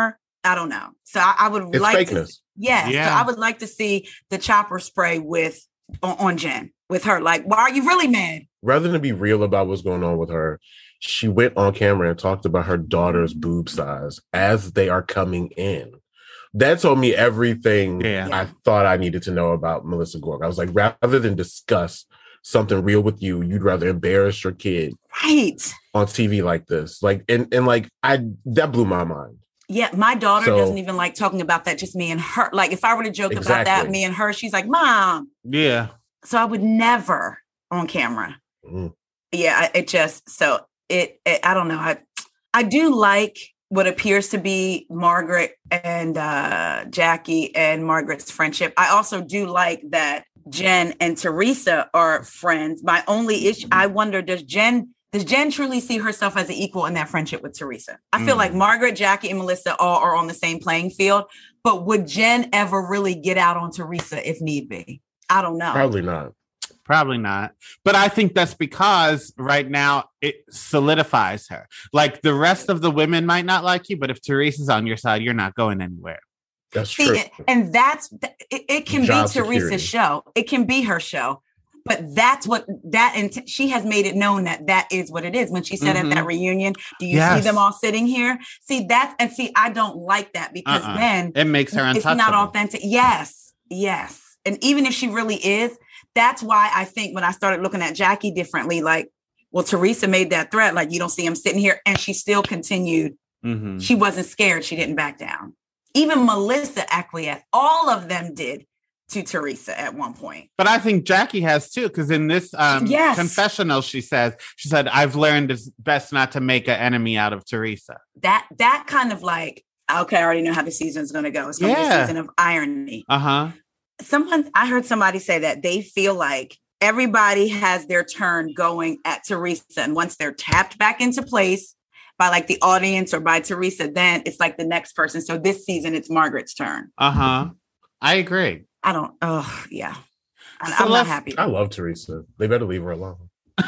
B: I don't know. So I, I would
C: it's
B: like
C: fakeness.
B: to, yes.
A: Yeah.
B: So I would like to see the chopper spray with on, on Jen with her. Like, why are you really mad?
C: Rather than be real about what's going on with her, she went on camera and talked about her daughter's boob size as they are coming in. That told me everything
A: Yeah.
C: I thought I needed to know about Melissa Gorga. I was like, rather than discuss something real with you, you'd rather embarrass your kid
B: Right.
C: on T V like this. Like, and, and like, I, that blew my mind.
B: Yeah, my daughter
C: So-
B: doesn't even like talking about that. Just me and her. Like, if I were to joke about that,
C: Exactly.
B: me and her, she's like, "Mom."
A: Yeah.
B: So I would never on camera.
C: Mm.
B: Yeah, I- it just so it, it. I don't know. I I do like what appears to be Margaret and uh, Jackie and Margaret's friendship. I also do like that Jen and Teresa are friends. My only issue, I wonder, does Jen does Jen truly see herself as an equal in that friendship with Teresa? I feel
A: Mm.
B: like Margaret, Jackie, and Melissa all are on the same playing field. But would Jen ever really get out on Teresa if need be? I don't know.
C: Probably not.
A: Probably not. But I think that's because right now it solidifies her. Like the rest of the women might not like you, but if Teresa's on your side, you're not going anywhere.
C: That's
B: See,
C: true.
B: and- and that's it, it can
C: Job
B: be Teresa's
C: security.
B: show. It can be her show. But that's what that and she has made it known that that is what it is. When she said
A: Mhm.
B: at that reunion, do you
A: Yes.
B: see them all sitting here? See that and see, I don't like that because
A: Uh-uh.
B: then
A: It makes her
B: it's
A: untouchable.
B: not authentic. Yes, yes. And even if she really is, that's why I think when I started looking at Jackie differently, like, well, Teresa made that threat, like you don't see him sitting here, and she still continued.
A: Mhm.
B: She wasn't scared. She didn't back down. Even Melissa acquiesced. All of them did to Teresa at one point.
A: But I think Jackie has too, because in this um,
B: Yes.
A: confessional, she says, she said, I've learned it's best not to make an enemy out of Teresa.
B: That that kind of like, okay, I already know how the season is going to go. It's going to be
A: Yeah.
B: a season of irony.
A: Uh-huh.
B: Someone, I heard somebody say that they feel like everybody has their turn going at Teresa. And once they're tapped back into place by like the audience or by Teresa, then it's like the next person. So this season, it's Margaret's turn.
A: Uh-huh. I agree.
B: I don't, oh, yeah. I,
A: So
B: I'm not
A: let's-
B: happy.
C: I love Teresa. They better leave her alone.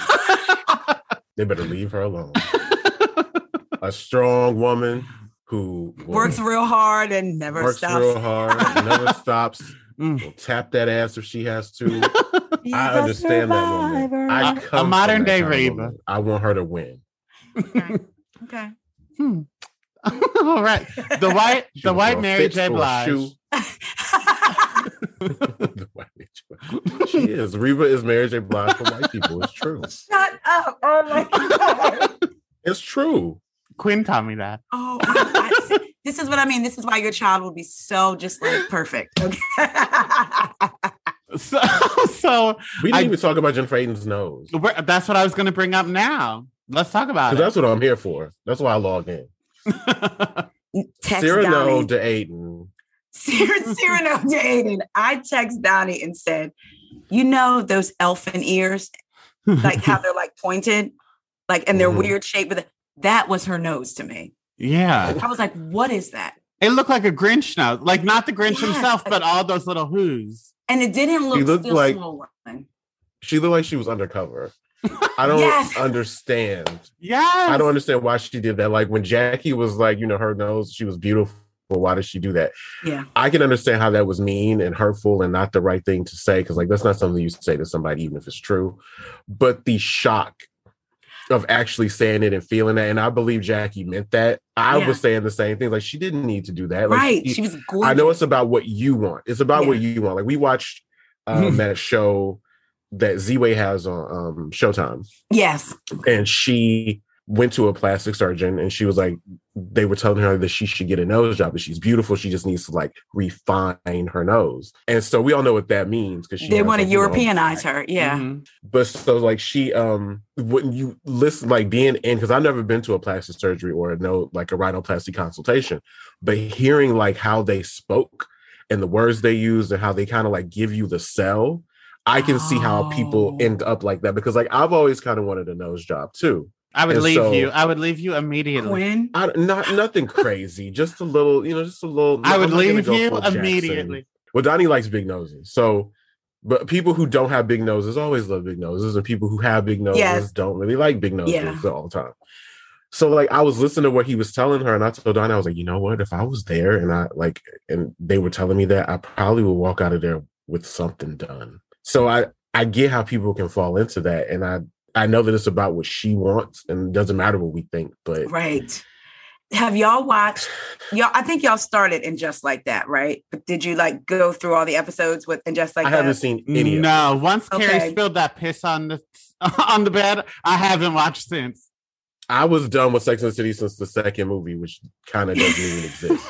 C: They better leave her alone. A strong woman who will-
B: Works real hard and never
C: works
B: stops.
C: real hard, never stops.
A: Mm.
C: Will tap that ass if she has to.
B: She's
C: I
B: a
C: understand that woman.
B: survivor.
C: I
A: A- a
C: come from
A: modern
C: that
A: day
C: kind of
A: Reba.
C: woman. I want her to win.
B: Okay. Okay.
A: Hmm. All right. The white,
C: She
A: the
C: was
A: white
C: gonna
A: Mary
C: fix
A: J.
C: for a
A: Blige.
C: shoe. The white Mary J. Blige. She is. Reba is Mary J. Blige for white people. It's true.
B: Shut up. Oh my God.
C: It's true.
A: Quinn taught me that.
B: Oh, I, I, this is what I mean. This is why your child will be so just like perfect. Okay.
A: So, so
C: We didn't
A: I-
C: even talk about Jennifer Aydin's nose.
A: we're- that's what I was going to bring up now. Let's talk about
C: Because
A: it.
C: that's what I'm here for. That's why I logged in.
B: Text
C: Cyrano
B: Donnie.
C: de Aiden.
B: Cyr- Cyrano de Aiden. I text Donnie and said, you know those elfin ears, like how they're like pointed, like and they're
C: Mhm.
B: weird shape. But that was her nose to me.
A: Yeah.
B: I was like, what is that?
A: It looked like a Grinch nose. Like not the Grinch
B: Yes.
A: himself, but all those little who's.
B: And it didn't look
C: looked
B: still
C: like-
B: swollen.
C: She looked like she was undercover. I don't
B: Yes.
C: understand.
A: Yes.
C: I don't understand why she did that. Like when Jackie was like, you know, her nose, she was beautiful. Why did she do that?
B: Yeah.
C: I can understand how that was mean and hurtful and not the right thing to say, because like that's not something you say to somebody, even if it's true. But the shock of actually saying it and feeling that, and I believe Jackie meant that. I
B: Yeah.
C: was saying the same thing. Like she didn't need to do that. Like,
B: Right.
C: she-
B: She was gorgeous.
C: I know it's about what you want. It's about
B: Yeah.
C: what you want. Like we watched um, that show that Z-Way has on um, Showtime,
B: Yes.
C: and she went to a plastic surgeon, and she was like, they were telling her that she should get a nose job, but she's beautiful. She just needs to like refine her nose. And so we all know what that means because
B: They want to Europeanize her. Yeah.
A: Mhm.
C: But so like she um when you listen, like being in, because I've never been to a plastic surgery or no like a rhinoplasty consultation, but hearing like how they spoke and the words they use and how they kind of like give you the sell, I can see how people
B: Oh.
C: end up like that, because like I've always kind of wanted a nose job too.
A: I would
C: And
A: leave
C: so-
A: you. I would leave you immediately.
B: Quinn.
C: I not nothing crazy, just a little, you know, just a little.
A: I would
C: I'm not gonna
A: leave
C: go
A: you
C: full Jackson.
A: immediately.
C: Well, Donnie likes big noses, so but people who don't have big noses always love big noses, and people who have big noses
B: Yes.
C: don't really like big noses
B: Yeah.
C: all the time. So like I was listening to what he was telling her, and I told Donnie, I was like, you know what? If I was there and I like, and they were telling me that, I probably would walk out of there with something done. So I I get how people can fall into that, and I I know that it's about what she wants, and it doesn't matter what we think. But
B: right. Have y'all watched? Y'all, I think y'all started in Just Like That, right? But did you like go through all the episodes with and Just Like
C: I
B: That?
C: I haven't seen any.
A: No,
C: of
A: once
B: Okay.
A: Carrie spilled that piss on the on the bed, I haven't watched since.
C: I was done with Sex and the City since the second movie, which kind of doesn't even exist.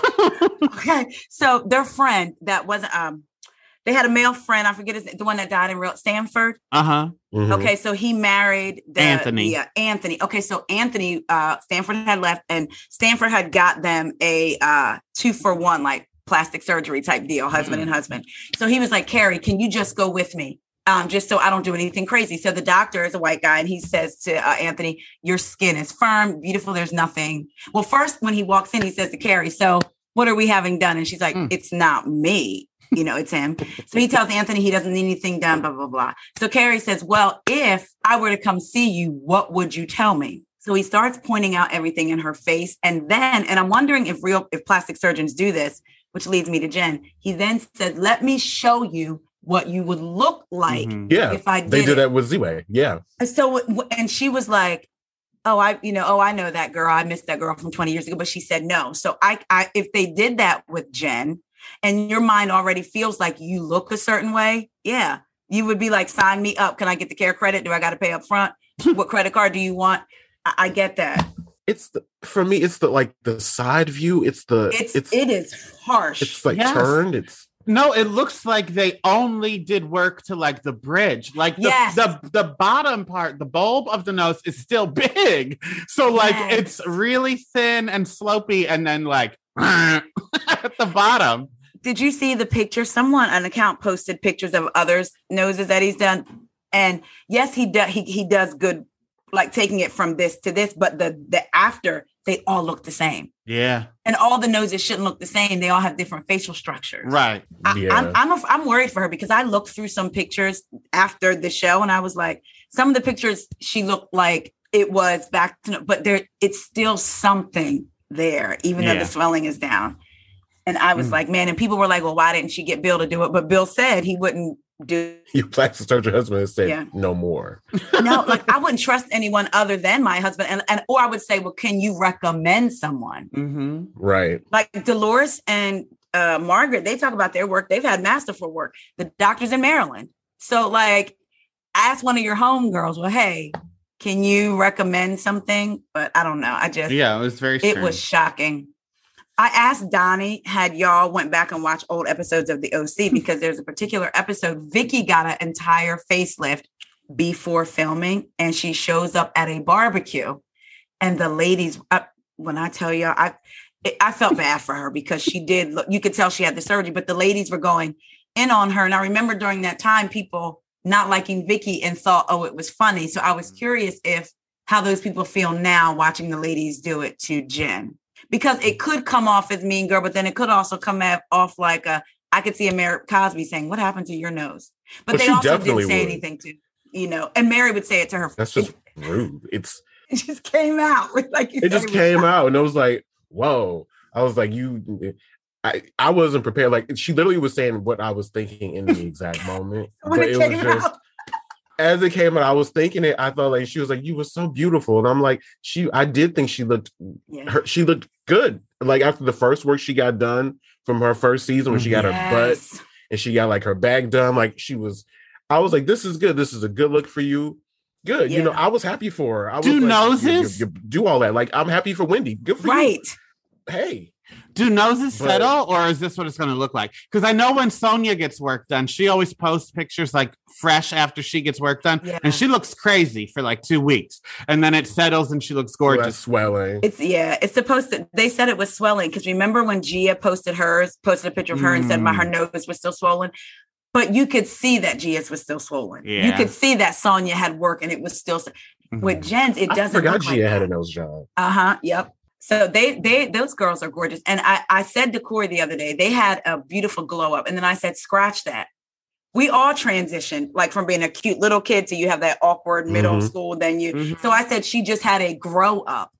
B: Okay, so their friend that wasn't um, they had a male friend. I forget his name, the one that died in real Stanford.
A: Uh huh.
C: Mhm.
B: Okay, so he married the,
A: Anthony.
B: the, uh, Anthony. Okay, so Anthony, uh, Stanford had left, and Stanford had got them a uh, two for one, like plastic surgery type deal, husband
A: Mm.
B: and husband. So he was like, Carrie, can you just go with me? Um, just so I don't do anything crazy. So the doctor is a white guy, and he says to uh, Anthony, your skin is firm, beautiful. There's nothing. Well, first, when he walks in, he says to Carrie, so what are we having done? And she's like,
A: Mm.
B: it's not me. You know, it's him. So he tells Anthony he doesn't need anything done, blah, blah, blah. So Carrie says, well, if I were to come see you, what would you tell me? So he starts pointing out everything in her face. And then, and I'm wondering if real, if plastic surgeons do this, which leads me to Jen. He then says, let me show you what you would look like
A: Mhm.
C: Yeah,
B: if I did
C: they did
B: it.
C: that with Z-Way. Yeah.
B: And so, and she was like, oh, I, you know, oh, I know that girl. I missed that girl from twenty years ago, but she said no. So I, I, if they did that with Jen and your mind already feels like you look a certain way, yeah, you would be like, sign me up. Can I get the care credit? Do I got to pay up front? What credit card do you want? I, I get that.
C: It's the, for me, it's the like the side view. It's the
B: It's,
C: it's
B: it is harsh.
C: it's like
A: Yes.
C: turned. It's
A: No, it looks like they only did work to like the bridge. Like the,
B: Yes.
A: the the bottom part, the bulb of the nose is still big. So like
B: Yes.
A: it's really thin and slopey and then like at the bottom.
B: Did you see the picture? Someone, an account posted pictures of others' noses that he's done. And yes, he does, he, he does good, like taking it from this to this, but the, the after, they all look the same.
A: Yeah.
B: And all the noses shouldn't look the same. They all have different facial structures.
A: Right.
B: I,
C: Yeah.
B: I'm I'm, a, I'm worried for her because I looked through some pictures after the show and I was like, some of the pictures she looked like it was back to, but there it's still something there, even though
A: Yeah.
B: the swelling is down. And I was
A: Mm.
B: like, man, and people were like, well, why didn't she get Bill to do it? But Bill said he wouldn't do
C: your plastic surgery husband has said
B: Yeah.
C: no more.
B: no, like I wouldn't trust anyone other than my husband. And, and or I would say, well, can you recommend someone?
A: Mm-hmm.
C: Right.
B: Like Dolores and uh, Margaret, they talk about their work. They've had masterful work. The doctors in Maryland. So like ask one of your homegirls, well, hey, can you recommend something? But I don't know. I just,
A: Yeah, it was very
B: it
A: strange.
B: was shocking. I asked Donnie, had y'all went back and watched old episodes of the O C because there's a particular episode, Vicky got an entire facelift before filming and she shows up at a barbecue and the ladies, I, when I tell y'all, I, I felt bad for her because she did look, you could tell she had the surgery, but the ladies were going in on her. And I remember during that time, people not liking Vicky and thought, oh, it was funny. So I was curious if how those people feel now watching the ladies do it to Jen. Because it could come off as Mean Girl, but then it could also come off like a, I could see a Mary Cosby saying, what happened to your nose? But,
C: But
B: they
C: she
B: also
C: definitely
B: didn't say
C: would.
B: anything to, you know, and Mary would say it to her.
C: That's just rude. It's
B: It just came out. Like you
C: it
B: said,
C: just
B: was
C: came
B: shocking.
C: out and it was like, whoa. I was like, you I, I wasn't prepared. Like she literally was saying what I was thinking in the exact moment.
B: When
C: but
B: it
C: it was
B: came
C: just
B: out.
C: as it came out, I was thinking it. I thought like she was like, you were so beautiful. And I'm like, she I did think she looked
B: Yeah.
C: her she looked good. Like after the first work she got done from her first season when she got her butt
B: Yes.
C: and she got like her back done. Like she was, I was like, this is good. This is a good look for you. Good. You know,
B: Yeah.
C: I was happy for her. I was
A: Do
C: like,
A: noses?
C: You, you, you do all that. Like, I'm happy for Wendy. Good for you.
B: Right.
C: Hey.
A: Do noses
C: But-
A: settle, or is this what it's going to look like? Because I know when Sonia gets work done, she always posts pictures like fresh after she gets work done,
B: Yeah.
A: and she looks crazy for like two weeks, and then it settles and she looks
C: All that
A: gorgeous.
C: swelling.
B: It's yeah, it's supposed to. They said it was swelling because remember when Gia posted hers, posted a picture of her and said my her nose was still swollen, but you could see that Gia's was still swollen. You
A: Yeah.
B: could see that Sonia had work and it was still
A: Mhm.
B: with Jen's. It
C: I
B: doesn't.
C: forgot
B: look
C: Gia
B: like
C: had a
B: that.
C: nose job.
B: Uh huh. Yep. So they they those girls are gorgeous, and I I said to Corey the other day they had a beautiful glow up, and then I said scratch that. We all transitioned like from being a cute little kid to you have that awkward middle
C: Mhm.
B: school. Then you.
A: Mhm.
B: So I said she just had a grow up.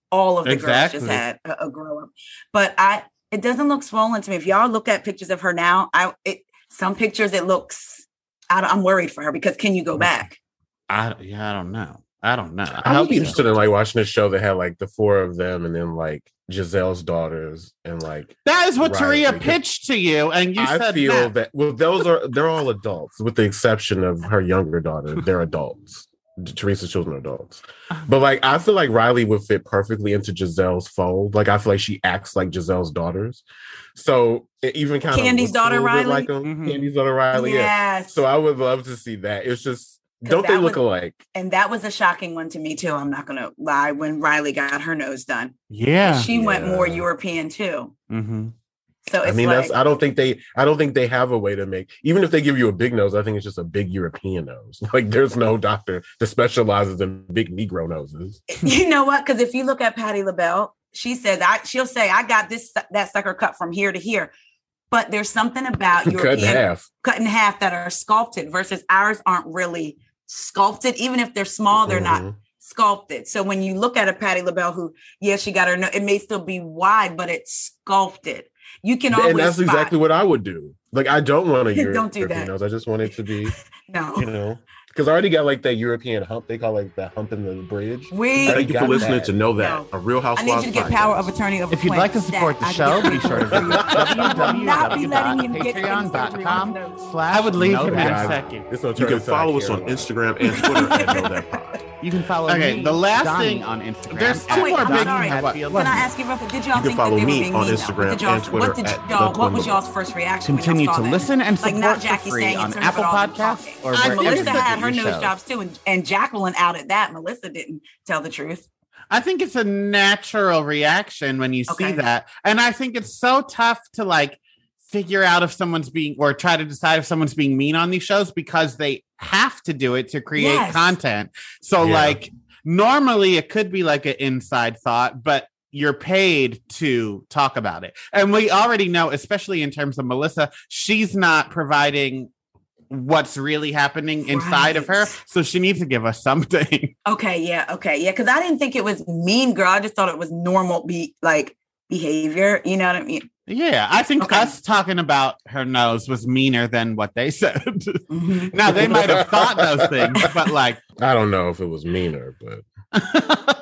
B: all of the
A: Exactly.
B: girls just had a, a grow up. But I, it doesn't look swollen to me. If y'all look at pictures of her now, I it some pictures it looks. I, I'm worried for her because can you go back?
A: I yeah, I don't know. I don't know. I
C: I would
A: hope
C: be
A: so.
C: interested in like watching a show that had like the four of them and then like Giselle's daughters and like
A: That is what
C: Riley.
A: Taria pitched to you, and you
C: I
A: said
C: feel
A: no.
C: that well, those are they're all adults with the exception of her younger daughter. They're adults. Teresa's children are adults, but like I feel like Riley would fit perfectly into Giselle's fold. Like I feel like she acts like Giselle's daughters, so it even kind of
B: Candy's daughter Riley,
C: like them.
A: Mhm.
C: Candy's daughter Riley, yeah.
B: Yes.
C: So I would love to see that. It's just don't they
B: that
C: look
B: was-
C: alike?
B: And that was a shocking one to me too. I'm not gonna lie. When Riley got her nose done,
A: Yeah.
B: she went
C: Yeah.
B: more European too.
A: Mm-hmm.
B: So it's
C: I mean,
B: like,
C: that's. I don't think they. I don't think they have a way to make. Even if they give you a big nose, I think it's just a big European nose. Like there's no doctor that specializes in big Negro noses.
B: you know what? Because if you look at Patti LaBelle, she said I she'll say I got this that sucker cut from here to here. But there's something about
C: Cut in
B: European
C: half.
B: cut in half that are sculpted versus ours aren't really sculpted. Even if they're small, they're not
C: Mhm.
B: sculpted. So when you look at a Patti LaBelle who, yeah, she got her nose, it may still be wide, but it's sculpted. You can always
C: And that's
B: spot.
C: exactly what I would do. Like I don't want a
B: Don't
C: European
B: do that.
C: nose. I just want it to be,
B: No.
C: you know, because I already got like that European hump. They call like that hump in the bridge.
B: We
C: I
D: Thank you for
C: got
D: listening
C: that.
D: to Know That,
B: No.
D: a Real
B: I
D: Housewives
B: need you to get
D: podcast.
B: power of attorney over
A: If you'd
B: Quinn.
A: like to support the
B: That I
A: show,
B: can-
A: be sure to visit
B: Not be letting him get
A: www.patreon.com
B: surgery on
A: slash I would leave
C: Oh,
A: him in a
C: God.
A: second.
C: It's no
D: You
C: turn
D: can
C: inside
D: follow us
C: here.
D: on Instagram and Twitter at Know That Pod.
E: You can follow
A: Okay,
E: me,
A: the last
E: Donnie,
A: thing-
E: on Instagram.
A: there's
E: at
A: two
B: wait,
A: more
B: I'm
A: big
B: sorry.
A: Hatfield.
B: Can I ask you real quick? Did y'all
D: You can
B: think
D: follow
B: that they were
D: me
B: being
D: on
B: mean, though?
D: Instagram
B: Did y'all-
D: and Twitter
B: What did
D: at
B: y'all?
D: The
B: What was
D: Quinn
B: y'all's first reaction? when
A: Continue
B: y'all saw
A: to
B: that?
A: listen and
B: Like
A: support
B: not
A: for
B: Jackie
A: free
B: saying it
A: on
B: turns
A: Apple
B: it all
A: Podcasts
B: talking.
A: or
B: And
A: wherever you
B: Melissa
A: get
B: had
A: your
B: her nose
A: shows.
B: jobs too, and, and Jacqueline outed that. Melissa didn't tell the truth.
A: I think it's a natural reaction when you see
B: Okay.
A: that. And I think it's so tough to like figure out if someone's being or try to decide if someone's being mean on these shows because they have to do it to create
B: Yes.
A: content. So
C: Yeah.
A: like normally it could be like an inside thought, but you're paid to talk about it. And we already know, especially in terms of Melissa, she's not providing what's really happening inside of her.
B: Right.
A: So she needs to give us something.
B: Okay, yeah, okay, yeah. Because I didn't think it was mean girl. I just thought it was normal, be like behavior. You know what I mean?
A: Yeah, I think
B: Okay.
A: us talking about her nose was meaner than what they said.
B: Mhm.
A: Now they might have thought those things, but like,
C: I don't know if it was meaner, but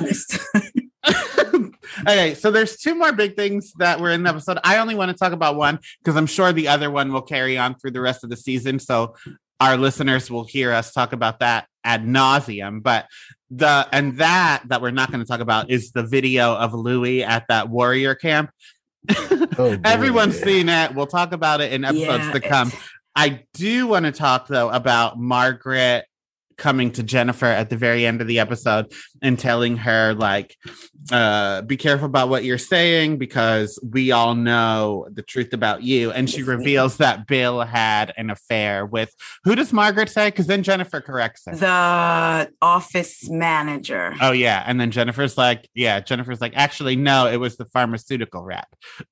A: okay. So there's two more big things that were in the episode. I only want to talk about one because I'm sure the other one will carry on through the rest of the season. So our listeners will hear us talk about that ad nauseum. But the and that that we're not going to talk about is the video of Louis at that warrior camp.
C: oh, boy.
A: Everyone's seen it. We'll talk about it in episodes
B: Yeah,
A: to come.
B: it's-
A: I do want to talk though about Margaret coming to Jennifer at the very end of the episode and telling her like, uh, be careful about what you're saying because we all know the truth about you. And she reveals that Bill had an affair with, who does Margaret say? Because then Jennifer corrects her.
B: The office manager.
A: Oh yeah. And then Jennifer's like, yeah, Jennifer's like, actually, no, it was the pharmaceutical rep.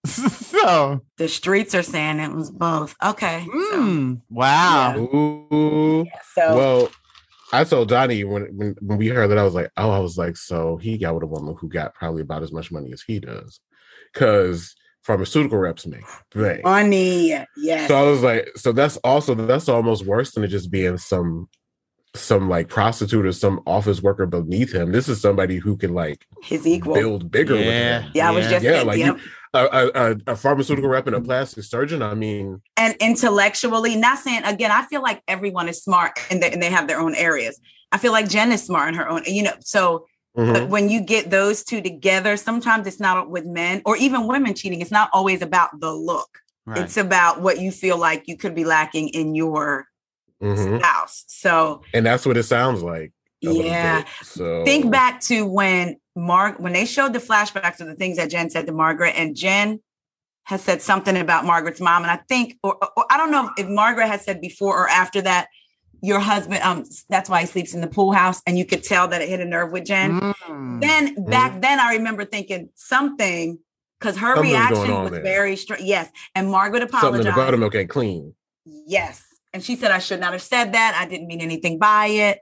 A: So,
B: The streets are saying it was both. Okay.
A: mm, wow.
C: Ooh.
B: So, so
C: Well, I told Donnie when, when when we heard that, I was like, oh, I was like, so he got with a woman who got probably about as much money as he does, because pharmaceutical reps make bank.
B: money. Yes.
C: So I was like, so that's also that's almost worse than it just being some some like prostitute or some office worker beneath him. This is somebody who can like
B: His equal.
C: build bigger
A: Yeah.
C: with him.
B: Yeah, I was just
C: Yeah,
B: saying,
C: like
B: yep.
C: you, a, a, a, a pharmaceutical rep and a plastic surgeon. I mean,
B: And intellectually, not saying again, I feel like everyone is smart and they, and they have their own areas. I feel like Jen is smart in her own, you know, so
C: mhm.
B: but when you get those two together, sometimes it's not with men or even women cheating. It's not always about the look.
A: Right.
B: It's about what you feel like you could be lacking in your
C: Mhm.
B: spouse. So
C: and that's what it sounds like. a little
B: yeah.
C: bit. So
B: Think back to when Mark, when they showed the flashbacks of the things that Jen said to Margaret, and Jen has said something about Margaret's mom. And I think, or, or I don't know if Margaret had said before or after that, your husband, um, that's why he sleeps in the pool house. And you could tell that it hit a nerve with Jen.
A: Mm.
B: Then back then, I remember thinking something, because her
C: Something's going
B: reaction
C: on
B: was
C: there.
B: very strong. Yes. And Margaret
C: something in
B: apologized.
C: the buttermilk ain't clean.
B: Yes. And she said, I should not have said that. I didn't mean anything by it.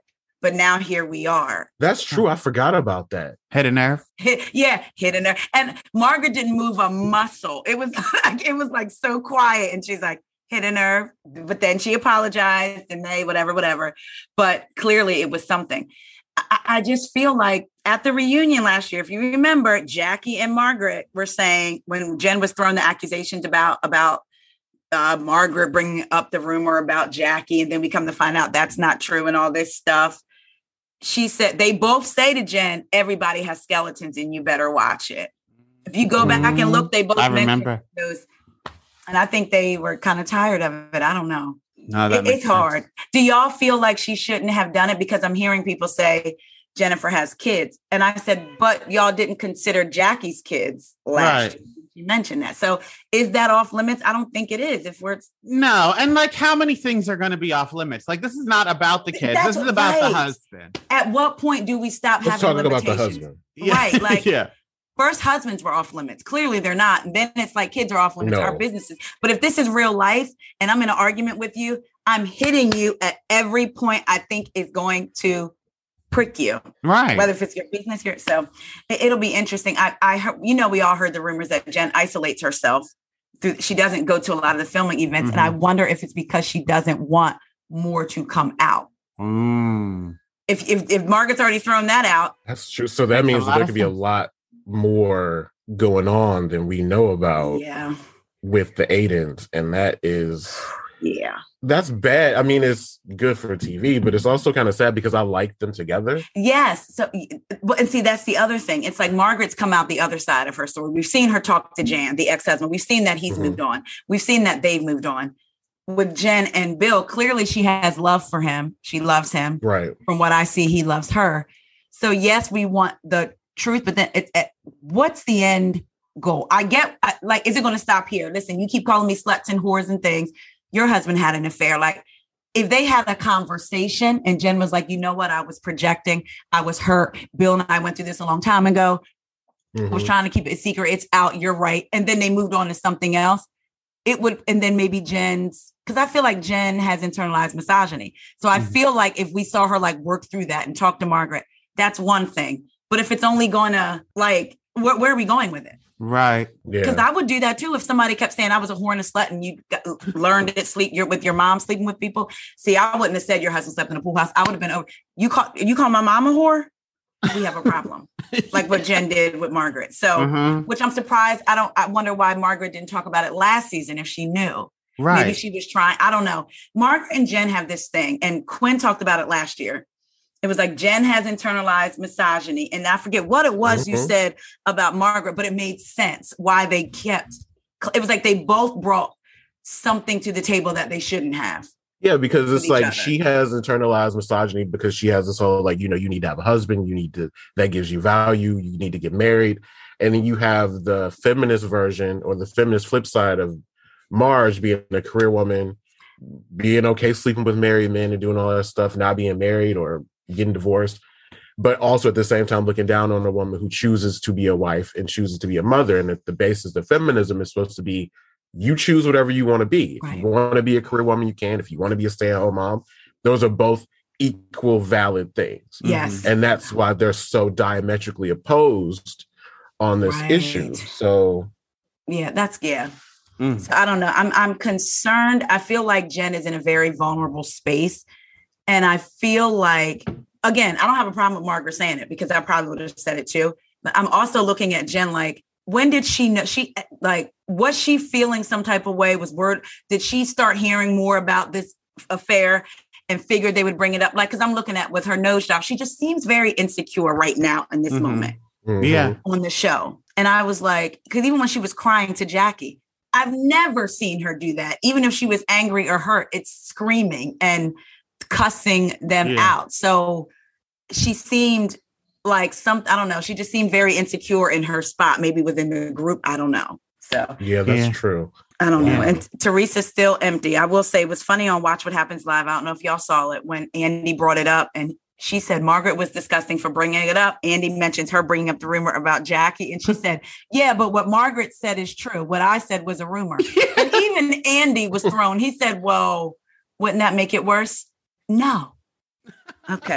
B: But now here we are.
C: That's true. I forgot about that.
A: Hit a nerve.
B: Hit, yeah, hit a nerve. And Margaret didn't move a muscle. It was like, it was like so quiet. And she's like, hit a nerve. But then she apologized and they, whatever, whatever. But clearly it was something. I, I just feel like at the reunion last year, if you remember, Jackie and Margaret were saying when Jen was throwing the accusations about, about uh, Margaret bringing up the rumor about Jackie, and then we come to find out that's not true and all this stuff. She said, they both say to Jen, everybody has skeletons and you better watch it. If you go back and look, they both
A: I remember
B: those. And I think they were kind of tired of it. I don't know.
A: No, that
B: it, it's
A: sense.
B: hard. Do y'all feel like she shouldn't have done it? Because I'm hearing people say Jennifer has kids. And I said, but y'all didn't consider Jackie's kids last
A: Right.
B: year. You mentioned that. So is that off limits? I don't think it is. If we're
A: No, and like how many things are going to be off limits? Like this is not about the kids.
B: That's
A: this is about
B: right.
A: the husband.
B: at what point do we stop
C: Let's
B: having
C: talk about
B: limitations?
C: the husband.
A: Yeah.
B: Right. Like
A: yeah.
B: first husbands were off limits. Clearly they're not. And then it's like kids are off limits,
C: No.
B: our businesses. But if this is real life and I'm in an argument with you, I'm hitting you at every point I think is going to prick you,
A: Right.
B: whether if it's your business, your so it, it'll be interesting. I, I heard, you know, we all heard the rumors that Jen isolates herself through, she doesn't go to a lot of the filming events.
A: Mm-hmm.
B: And I wonder if it's because she doesn't want more to come out.
A: Mm.
B: If, if, if Margaret's already thrown that out,
C: That's true. So that
A: Makes a
C: means
A: lot
C: there
A: of
C: could be a
A: sense.
C: lot more going on than we know about
B: yeah,
C: with the Aidens. And that is,
B: yeah.
C: that's bad. I mean, it's good for T V, but it's also kind of sad because I like them together.
B: Yes. So, but- and see, that's the other thing. It's like Margaret's come out the other side of her story. We've seen her talk to Jan, the ex-husband. We've seen that he's
C: Mhm.
B: moved on. We've seen that they've moved on. With Jen and Bill, clearly she has love for him. She loves him.
C: Right.
B: From what I see, he loves her. So yes, we want the truth, but then it, it, what's the end goal? I get, I, like, is it going to stop here? Listen, you keep calling me sluts and whores and things. Your husband had an affair. Like, if they had a conversation and Jen was like, you know what, I was projecting, I was hurt. Bill and I went through this a long time ago.
C: Mhm.
B: I was trying to keep it a secret. It's out. You're right. And then they moved on to something else. It would, and then maybe Jen's, because I feel like Jen has internalized misogyny. So I
A: Mhm.
B: feel like if we saw her like work through that and talk to Margaret, that's one thing. But if it's only going to like, where, where are we going with it?
A: Right.
B: Because
C: Yeah.
B: I would do that too. If somebody kept saying I was a whore and a slut and you got, learned it, sleep you're with your mom, sleeping with people. See, I wouldn't have said your husband slept in a pool house. I would have been over. You call you call my mom a whore? We have a problem. Like what Jen did with Margaret. So,
A: Mhm.
B: which I'm surprised. I don't. I wonder why Margaret didn't talk about it last season if she knew.
A: Right.
B: Maybe she was trying. I don't know. Margaret and Jen have this thing, and Quinn talked about it last year. It was like Jen has internalized misogyny. And I forget what it was you
C: Mhm.
B: said about Margaret, but it made sense why they kept. It was like they both brought something to the table that they shouldn't have.
C: Yeah, because
B: with
C: it's
B: each
C: like
B: other.
C: she has internalized misogyny because she has this whole like, you know, you need to have a husband, you need to, that gives you value, you need to get married. And then you have the feminist version or the feminist flip side of Marge being a career woman, being okay sleeping with married men and doing all that stuff, not being married or getting divorced, but also at the same time looking down on a woman who chooses to be a wife and chooses to be a mother. And that the basis of feminism is supposed to be you choose whatever you want to be. If
B: Right.
C: you want to be a career woman, you can. If you want to be a stay-at-home mom, those are both equal valid things.
B: Yes.
C: And that's why they're so diametrically opposed on this
B: Right.
C: issue. So
B: Yeah, that's yeah.
A: Mm.
B: So I don't know. I'm I'm concerned. I feel like Jen is in a very vulnerable space. And I feel like, again, I don't have a problem with Margaret saying it because I probably would have said it too. But I'm also looking at Jen like, when did she know she like was she feeling some type of way? Was word did she start hearing more about this affair and figured they would bring it up? Like, because I'm looking at with her nose job, she just seems very insecure right now in this
A: Mhm.
B: moment
C: mhm.
A: Yeah.
B: on the show. And I was like, because even when she was crying to Jackie, I've never seen her do that. Even if she was angry or hurt, it's screaming and cussing them
A: Yeah.
B: out. So she seemed like some, I don't know. She just seemed very insecure in her spot, maybe within the group. I don't know. So
C: Yeah, that's
A: Yeah.
C: true.
B: I don't know.
A: Yeah.
B: And Teresa's still empty. I will say it was funny on Watch What Happens Live. I don't know if y'all saw it when Andy brought it up and she said Margaret was disgusting for bringing it up. Andy mentions her bringing up the rumor about Jackie. And she said, yeah, but what Margaret said is true. What I said was a rumor. And even Andy was thrown. He said, whoa, wouldn't that make it worse? No. Okay.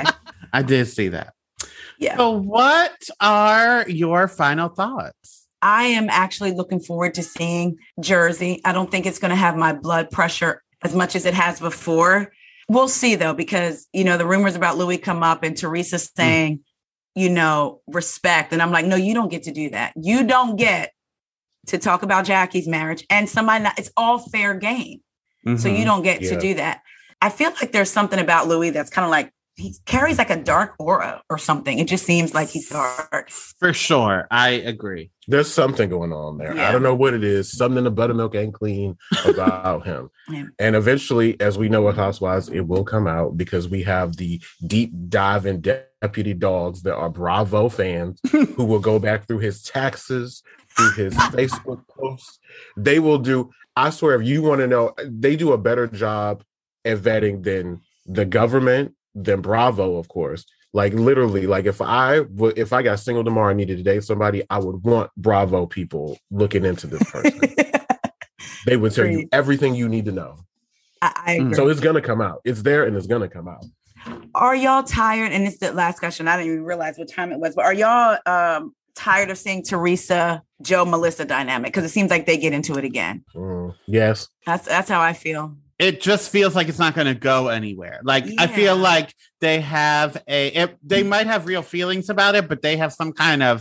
A: I did see that.
B: Yeah.
A: So what are your final thoughts?
B: I am actually looking forward to seeing Jersey. I don't think it's going to have my blood pressure as much as it has before. We'll see, though, because, you know, the rumors about Louis come up and Teresa saying, mm. you know, respect. And I'm like, no, you don't get to do that. You don't get to talk about Jackie's marriage and somebody not, it's all fair game. Mm-hmm. So you don't get yeah. to do that. I feel like there's something about Louis that's kind of like, he carries like a dark aura or something. It just seems like he's dark.
A: For sure. I agree.
C: There's something going on there. Yeah. I don't know what it is. Something in the buttermilk ain't clean about him. Yeah. And eventually, as we know with Housewives, it will come out because we have the deep dive in deputy dogs that are Bravo fans who will go back through his taxes, through his Facebook posts. They will do, I swear, if you want to know, they do a better job at vetting than the government, than Bravo, of course. Like literally, like if I w- if I got single tomorrow and needed to date somebody, I would want Bravo people looking into this person. They would tell Great. you everything you need to know.
B: I, I agree.
C: So it's gonna come out. It's there and it's gonna come out.
B: Are y'all tired? And it's the last question. I didn't even realize what time it was, but are y'all um, tired of seeing Teresa, Joe, Melissa dynamic? Because it seems like they get into it again.
C: Mm, yes,
B: that's that's how I feel.
A: It just feels like it's not going to go anywhere. Like, yeah. I feel like they have a, it, they might have real feelings about it, but they have some kind of,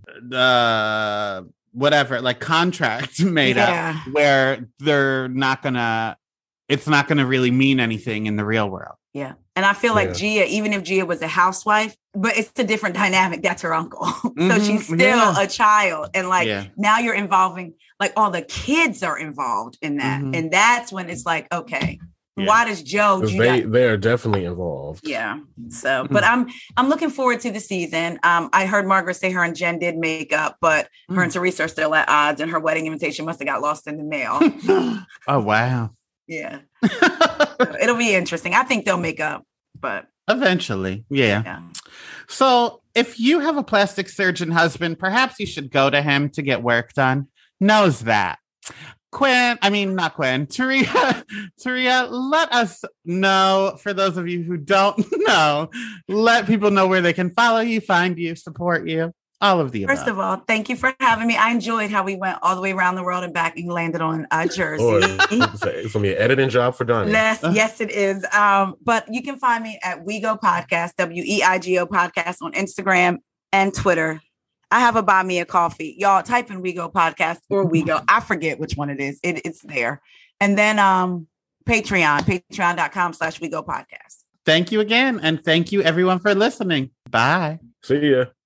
A: uh, whatever, like contract made yeah. up where they're not going to, it's not going to really mean anything in the real world.
B: Yeah. And I feel like yeah. Gia, even if Gia was a housewife, but it's a different dynamic. That's her uncle. Mm-hmm. So she's still yeah. a child. And like, yeah. now you're involving, like all the kids are involved in that. Mm-hmm. And that's when it's like, okay, yeah. why does Joe?
C: They, not- they are definitely involved.
B: Yeah. So, but I'm, I'm looking forward to the season. Um, I heard Margaret say her and Jen did make up, but mm. her and Teresa are still at odds and her wedding invitation must have got lost in the mail.
A: Oh, wow.
B: Yeah. So it'll be interesting. I think they'll make up, but
A: eventually. Yeah. yeah. So if you have a plastic surgeon husband, perhaps you should go to him to get work done. Knows that. Quinn, I mean, not Quinn, Taria, Taria, let us know, for those of you who don't know, let people know where they can follow you, find you, support you. All of the above.
B: First of all, thank you for having me. I enjoyed how we went all the way around the world and back and landed on uh, Jersey.
C: Oh, it's going to be an editing job for Donnie.
B: Yes, yes, it is. Um, but you can find me at WeGo Podcast, W E I G O Podcast on Instagram and Twitter. I have a buy me a coffee. Y'all type in WeGo Podcast or WeGo. I forget which one it is. It, it's there. And then um, Patreon, patreon.com slash WeGo Podcast.
A: Thank you again. And thank you everyone for listening. Bye.
C: See ya.